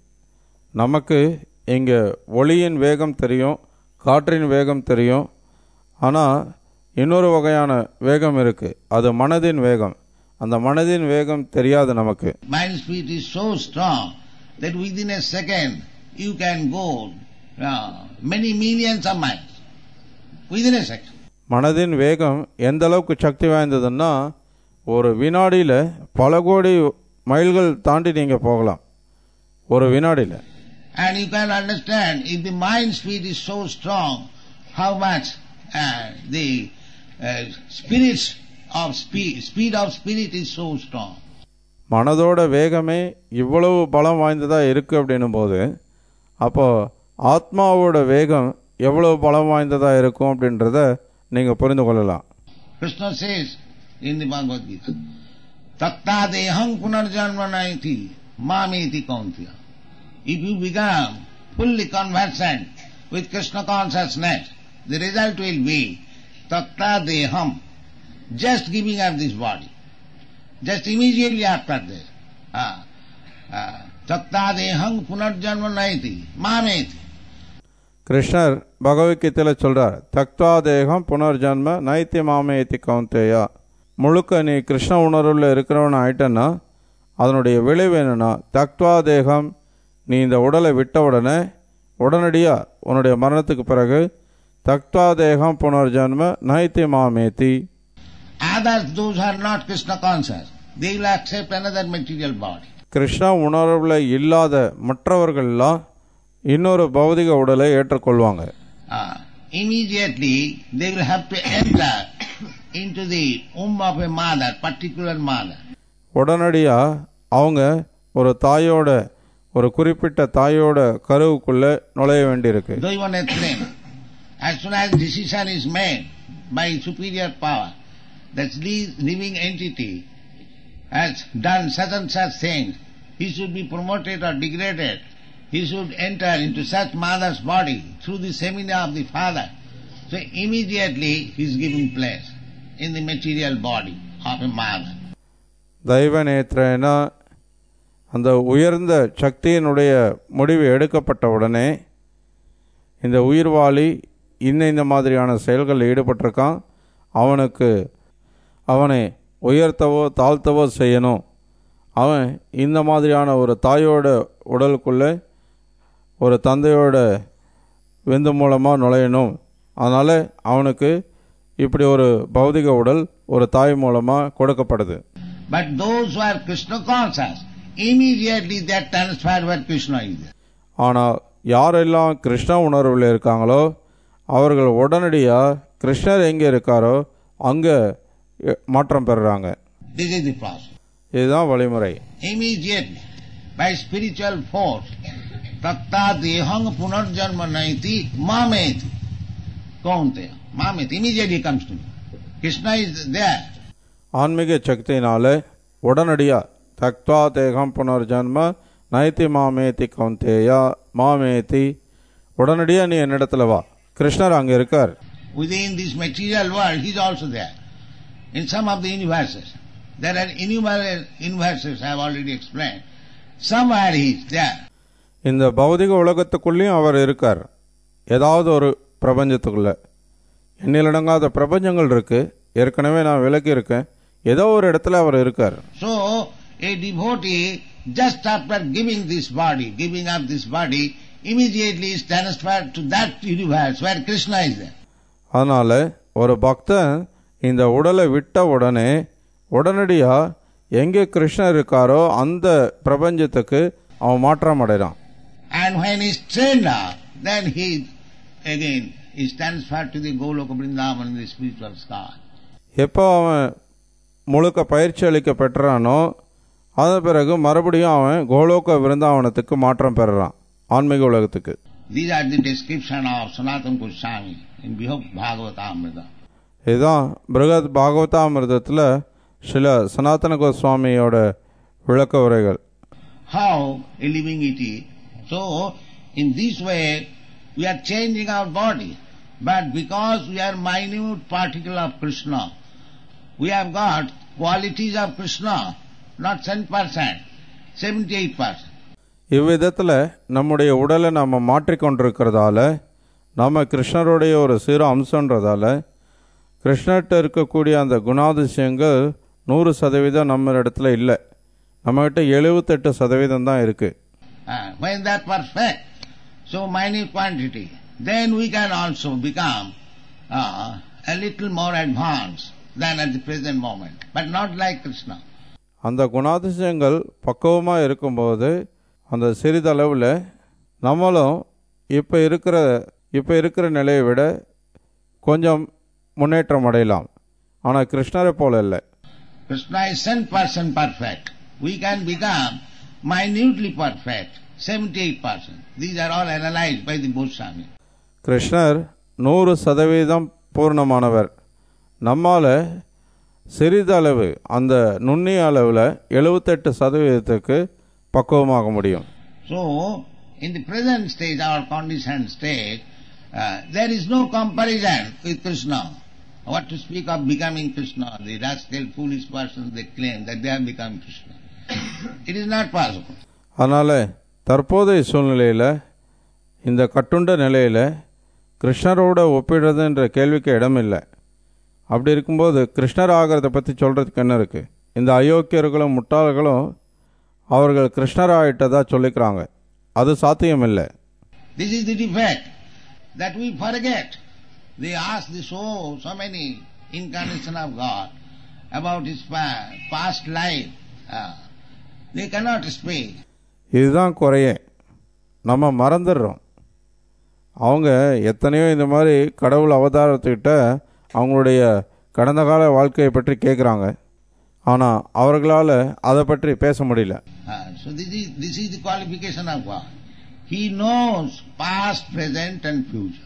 நமக்கு இங்கே ஒளியின் வேகம் தெரியும், காற்றின் வேகம் தெரியும். ஆனால் இன்னொரு வகையான வேகம் இருக்கு, அது மனதின் வேகம். அந்த மனதின் வேகம் தெரியாது நமக்கு. Mind speed is so strong that within a second you can go uh, many millions of miles. Within a second. மனதின் வேகம் எந்த அளவுக்கு சக்தி வாய்ந்ததுன்னா ஒரு வினாடியில் பல கோடி மைல்கள் தாண்டி நீங்கள் போகலாம் ஒரு வினாடியில். And you can understand, if the mind speed is so strong, how much uh, the uh, spirits of speed, speed of spirit is so strong. மனதோட வேகமே இவ்வளவு பலம் வாய்ந்ததாக இருக்குது அப்படின்னும் போது அப்போ ஆத்மாவோட வேகம் எவ்வளவு பலம் வாய்ந்ததாக இருக்கும் அப்படின்றத நீங்கள் புரிந்து கொள்ளலாம். Krishna says in the Bhagavad Gita, Tatta deham punarjanma naiti mameti kauntiya. If you become fully conversant with Krishna consciousness, the result will be Tatta deham, just giving up this body, just immediately after this. Ah, ah, Tatta deham punarjanma naiti mameti. கிருஷ்ணர் பகவத்கீதையில் சொல்கிறார், தக்வா தேகம் புனர்ஜன்ம நைத்தி மாமேத்தி கவுந்தேயா. முழுக்க நீ கிருஷ்ண உணர்வில் இருக்கிறவன் ஆயிட்டன்னா அதனுடைய விளைவு என்னன்னா, தக்வா தேகம், நீ இந்த உடலை விட்ட உடனே உடனடியாக உன்னுடைய மரணத்துக்கு பிறகு தக்வா தேகம் புனர்ஜன்ம நைத்தி மாமேத்தி. Others, those are not Krishna conscious, they will accept another material body. Krishna உணர்வில் இல்லாத மற்றவர்கள்லாம் இன்னொரு பௌதிக உடலை ஏற்றுக்கொள்வாங்க. Uh, immediately they will have to enter into the womb of a mother, particular mother. உடனடியாக அவங்க ஒரு தாயோட, ஒரு குறிப்பிட்ட தாயோட கருவுக்குள்ள நுழைய வேண்டியிருக்கு. As soon as decision is made by superior power, that living entity has done such and such things, he should be promoted or degraded, he should enter into such mother's body through the seminar of the father. So immediately he is given place in the material body of a mother. దైవనేత్రేణ அந்த உயர்ந்த சக்தியினுடைய முடிவு எடுக்கப்பட்ட உடனே இந்த உயிர்வாளி இன்னும் இந்த மாதிரியான செயல்களில் ஈடுபட்டிருக்கான், அவனுக்கு அவனை உயர்த்தவோ தாழ்த்தவோ செய்யணும், அவன் இந்த மாதிரியான ஒரு தாயோட உடலுக்குள்ளே ஒரு தந்தையோட விந்து மூலமாக நுழையணும், அதனால் அவனுக்கு இப்படி ஒரு பௌதிக உடல் ஒரு தாய் மூலமாக கொடுக்கப்படுது. But those who are Krishna conscious, immediately they are transferred where Krishna is there. ஆனால் யாரெல்லாம் கிருஷ்ண உணர்வில் இருக்காங்களோ அவர்கள் உடனடியாக கிருஷ்ணர் எங்கே இருக்காரோ அங்கே மாற்றம் பெறுறாங்க. This is the process. இதுதான் வழிமுறை. Immediately, by spiritual force, takta dehang punarjanma naiti mameti kaunteya. Mameti immediately comes to me. Krishna is there. ஆன்மீக சக்தியினால உடனடியாக தக்வா தேகம் புனர்ஜன்ம நைத்தி மாமேதி கௌந்தேயா மாமேதி, உடனடியாக நீ என்னிடத்துல வா, கிருஷ்ணர் அங்கே இருக்கார். Within this material world, he is also there. In some of the universes, there are innumerable universes, I have already explained. Somewhere he is there. இந்த பௌதிக உலகத்துக்குள்ளேயும் அவர் இருக்கார், ஏதாவது ஒரு பிரபஞ்சத்துக்குள்ள. எண்ணிலடங்காத பிரபஞ்சங்கள் இருக்கு, ஏற்கனவே நான் விளக்கி இருக்கேன், ஏதோ ஒரு இடத்துல அவர் இருக்கார். So, a devotee, just after giving this body, giving up this body, immediately is transferred to that universe where Krishna is there. அதனால ஒரு பக்தன் இந்த உடலை விட்ட உடனே உடனடியாக எங்கே கிருஷ்ணர் இருக்காரோ அந்த பிரபஞ்சத்துக்கு அவன் மாற்றம் அடைகிறான். And when he is trained up, then he again is transferred to the Goloka Vrindavan in the spiritual sky. எப்போ அவன் முழுக்க பயிற்சி அளிக்க பெற்றானோ அதன் பிறகு மறுபடியும் அவன் கோலோக விருந்தாவனத்துக்கு மாற்றம் பெறுறான், ஆன்மீக உலகத்துக்கு. These are the description of Sanatana Goswami in Brihad Bhagavatamrita. இதுதான் பிருகத் பாகவதாமிர்தத்தில் சில சனாதன கோஸ்வாமியோட விளக்க உரைகள். How a living it is. So, in this way, we are changing our body. But because we are minute particle of Krishna, we have got qualities of Krishna, not ten percent, seventy-eight percent. இவ்விதத்தில் நம்முடைய உடலை நம்ம மாற்றிக்கொண்டிருக்கிறதால, நம்ம கிருஷ்ணருடைய ஒரு சிறு அம்சன்றதால, கிருஷ்ணர்கிட்ட இருக்கக்கூடிய அந்த குணாதிசயங்கள் நூறு சதவீதம் நம்ம இடத்துல இல்லை, நம்மகிட்ட எழுபத்தெட்டு சதவீதம் தான் இருக்கு. When that perfect, so minute quantity, then we can also become uh, a little more advanced than at the present moment, but not like Krishna. அந்த குணாதிசயங்கள் பக்குவமாக இருக்கும்போது அந்த சிறிதளவில் நம்மளும் இப்போ இருக்கிற இப்போ இருக்கிற நிலையை விட கொஞ்சம் முன்னேற்றம் அடையலாம். ஆனால் கிருஷ்ணரை போல இல்லை. Krishna is ten percent perfect. We can become minutely perfect, seventy-eight percent. These are all analyzed by the Goswami. கிருஷ்ணர் நூறு சதவீதம் பூர்ணமானவர். நம்மால் சிறிதளவு அந்த நுண்ணிய அளவில் எழுபத்தெட்டு சதவீதத்துக்கு பக்குவமாக முடியும். So, in the present stage, our conditioned state, uh, there is no comparison with Krishna. What to speak of becoming Krishna? The rascal, foolish persons, they claim that they have become Krishna. It is not possible. அதனால் தற்போதைய சூழ்நிலையில் இந்த கட்டுண்ட நிலையில் கிருஷ்ணரோட ஒப்பிடுறதுன்ற கேள்விக்கு இடமில்லை. அப்படி இருக்கும்போது கிருஷ்ணர் ஆகிறத பற்றி சொல்கிறதுக்கு என்ன இருக்குது? இந்த அயோக்கியர்களும் முட்டாள்களும் அவர்கள் கிருஷ்ணர் ஆகிட்டதா சொல்லிக்கிறாங்க, அது சாத்தியம் இல்லை. This is the defect that we forget. They ask the so, so many incarnation of God about his past life. Uh, they cannot speak. இதுதான் குறையே, நம்ம மறந்துடுறோம். அவங்க எத்தனையோ இந்த மாதிரி கடவுள் அவதாரத்துக்கிட்ட அவங்களுடைய கடந்த கால வாழ்க்கையை பற்றி கேட்குறாங்க, ஆனால் அவர்களால் அதை பற்றி பேச முடியல. So this is, this is the qualification of God. He knows past, present and future.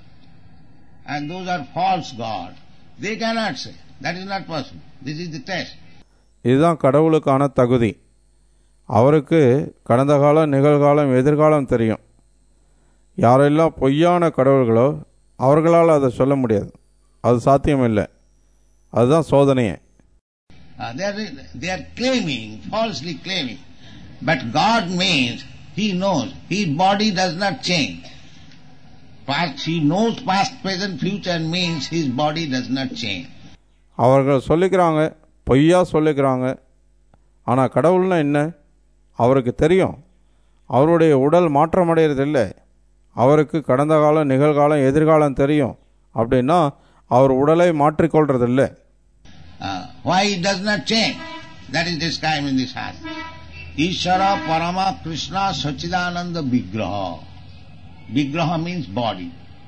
And those are false gods. They cannot say. That is not possible. This is the test. இதுதான் கடவுளுக்கான தகுதி. அவருக்கு கடந்த காலம், நிகழ்காலம், எதிர்காலம் தெரியும். யாரெல்லாம் பொய்யான கடவுள்களோ அவர்களால் அதை சொல்ல முடியாது, அது சாத்தியம் இல்லை. அதுதான் சோதனையே. Uh, they, are, they are claiming, falsely claiming, But God means He knows. His body does not change. Past, He knows past, present, future means His body does not change. அவர்கள் சொல்லிக்கிறாங்க, பொய்யா சொல்லிக்கிறாங்க. ஆனால் கடவுள்னா என்ன? அவருக்கு தெரியும். அவருடைய உடல் மாற்றமடைகிறதில்லை. அவருக்கு கடந்த காலம், நிகழ்காலம், எதிர்காலம் தெரியும். அப்படின்னா அவர் உடலை மாற்றிக்கொள்றதில்லை. Uh, why it does not change? That is described in this verse. Ishvara Parama Krishna Sachidananda Vigraha. Vigraha means body,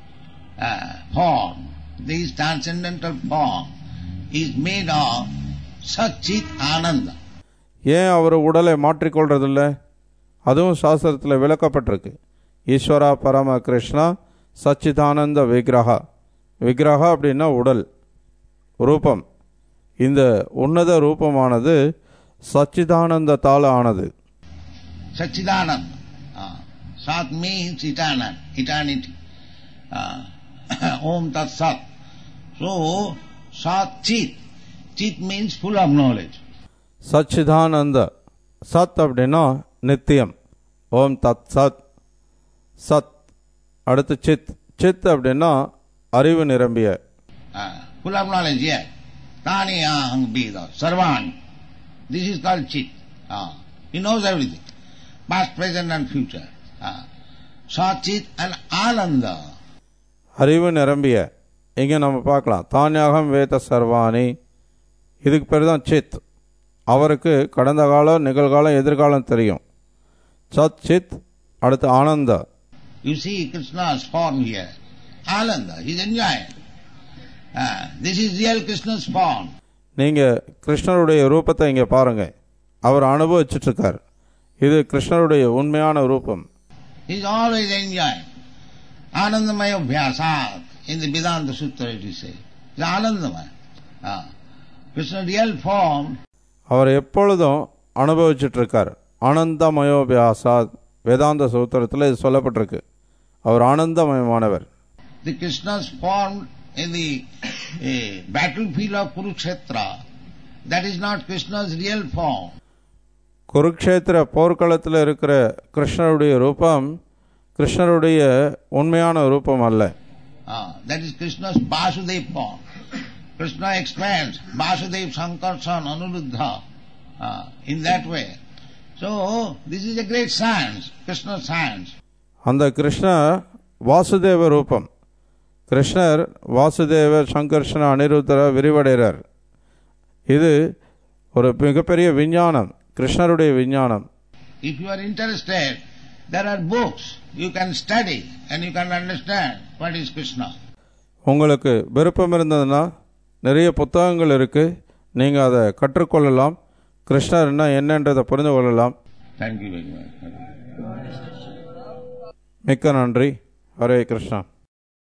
uh, form. This transcendental form is made of Satchit Ananda. ஏன் அவர் உடலை மாற்றிக்கொள்றதில்லை? அதுவும் சாஸ்திரத்தில் விளக்கப்பட்டிருக்கு. ஈஸ்வரா பரம கிருஷ்ணா சச்சிதானந்த விக்கிரகா. விக்கிரகா அப்படின்னா உடல், ரூபம். இந்த உன்னத ரூபமானது சச்சிதானந்தத்தால் ஆனது. Sachidananda. Uh, Sat means eternal, eternity. Uh, Om Tat Sat. So, Sat Chit. Chit means full of knowledge. சச்சிதானந்த. சத் அப்படின்னா நித்தியம். ஓம் தத் சத். சத். அடுத்து சித். சித் அப்படின்னா அறிவு நிரம்பிய. Uh, full of knowledge, yes. Tani ahang vida, sarvani. This is called Chit. Uh, he knows everything. Past, present and future. Uh, Sat-Chit and Ananda. அறிவு நிரம்பிய. இங்கே நம்ம பார்க்கலாம். தானியாகம் வேத சர்வானி. இதுக்கு பேர் தான் சித். அவருக்கு கடந்த காலம், நிகழ்காலம், எதிர்காலம் தெரியும். சத் சித். அடுத்து Ananda. You see Krishna's form here. Ananda, he is enjoying. Uh, this is real Krishna's form. நீங்கள் கிருஷ்ணருடைய ரூபத்தை இங்கே பாருங்கள். அவர் அனுபவிச்சுட்ருக்கார். இது கிருஷ்ணருடைய உண்மையான ரூபம். He is always enjoying. Anandamaya Bhyasat. In the Vedanta Sutra it is said. It is Anandamaya. Uh, Krishna's real form. அவர் எப்பொழுதும் அனுபவிச்சுட்ருக்கார். ஆனந்தமயோபியாசாத். வேதாந்த சூத்திரத்தில் இது சொல்லப்பட்டிருக்கு. அவர் ஆனந்தமயமானவர். The Krishna's form in the uh, battlefield of Kurukshetra, that is not Krishna's real form. Kurukshetra போர்க்களத்தில் இருக்கிற கிருஷ்ணருடைய ரூபம் கிருஷ்ணருடைய உண்மையான ரூபம் அல்ல. Uh, that is Krishna's Vasudev form. Krishna expands Vasudev, Sankarsana, Anuruddha uh, in that way. So, this is a great science, Krishna science. அந்த கிருஷ்ண வாசுதேவ ரூபம். கிருஷ்ணர் வாசுதேவ, சங்கர்ஷன, அனிருத்தர விரிவடைகிறார். இது ஒரு மிகப்பெரிய விஞ்ஞானம், கிருஷ்ணருடைய விஞ்ஞானம். If you are interested, there are books you can study and you can understand what is Krishna. உங்களுக்கு விருப்பம் இருந்ததுன்னா நிறைய புத்தகங்கள் இருக்குது. நீங்கள் அதை கற்றுக்கொள்ளலாம். கிருஷ்ணர்னா என்னன்றதை புரிந்து கொள்ளலாம். Thank you very much. மிக்க நன்றி. ஹரே கிருஷ்ணா.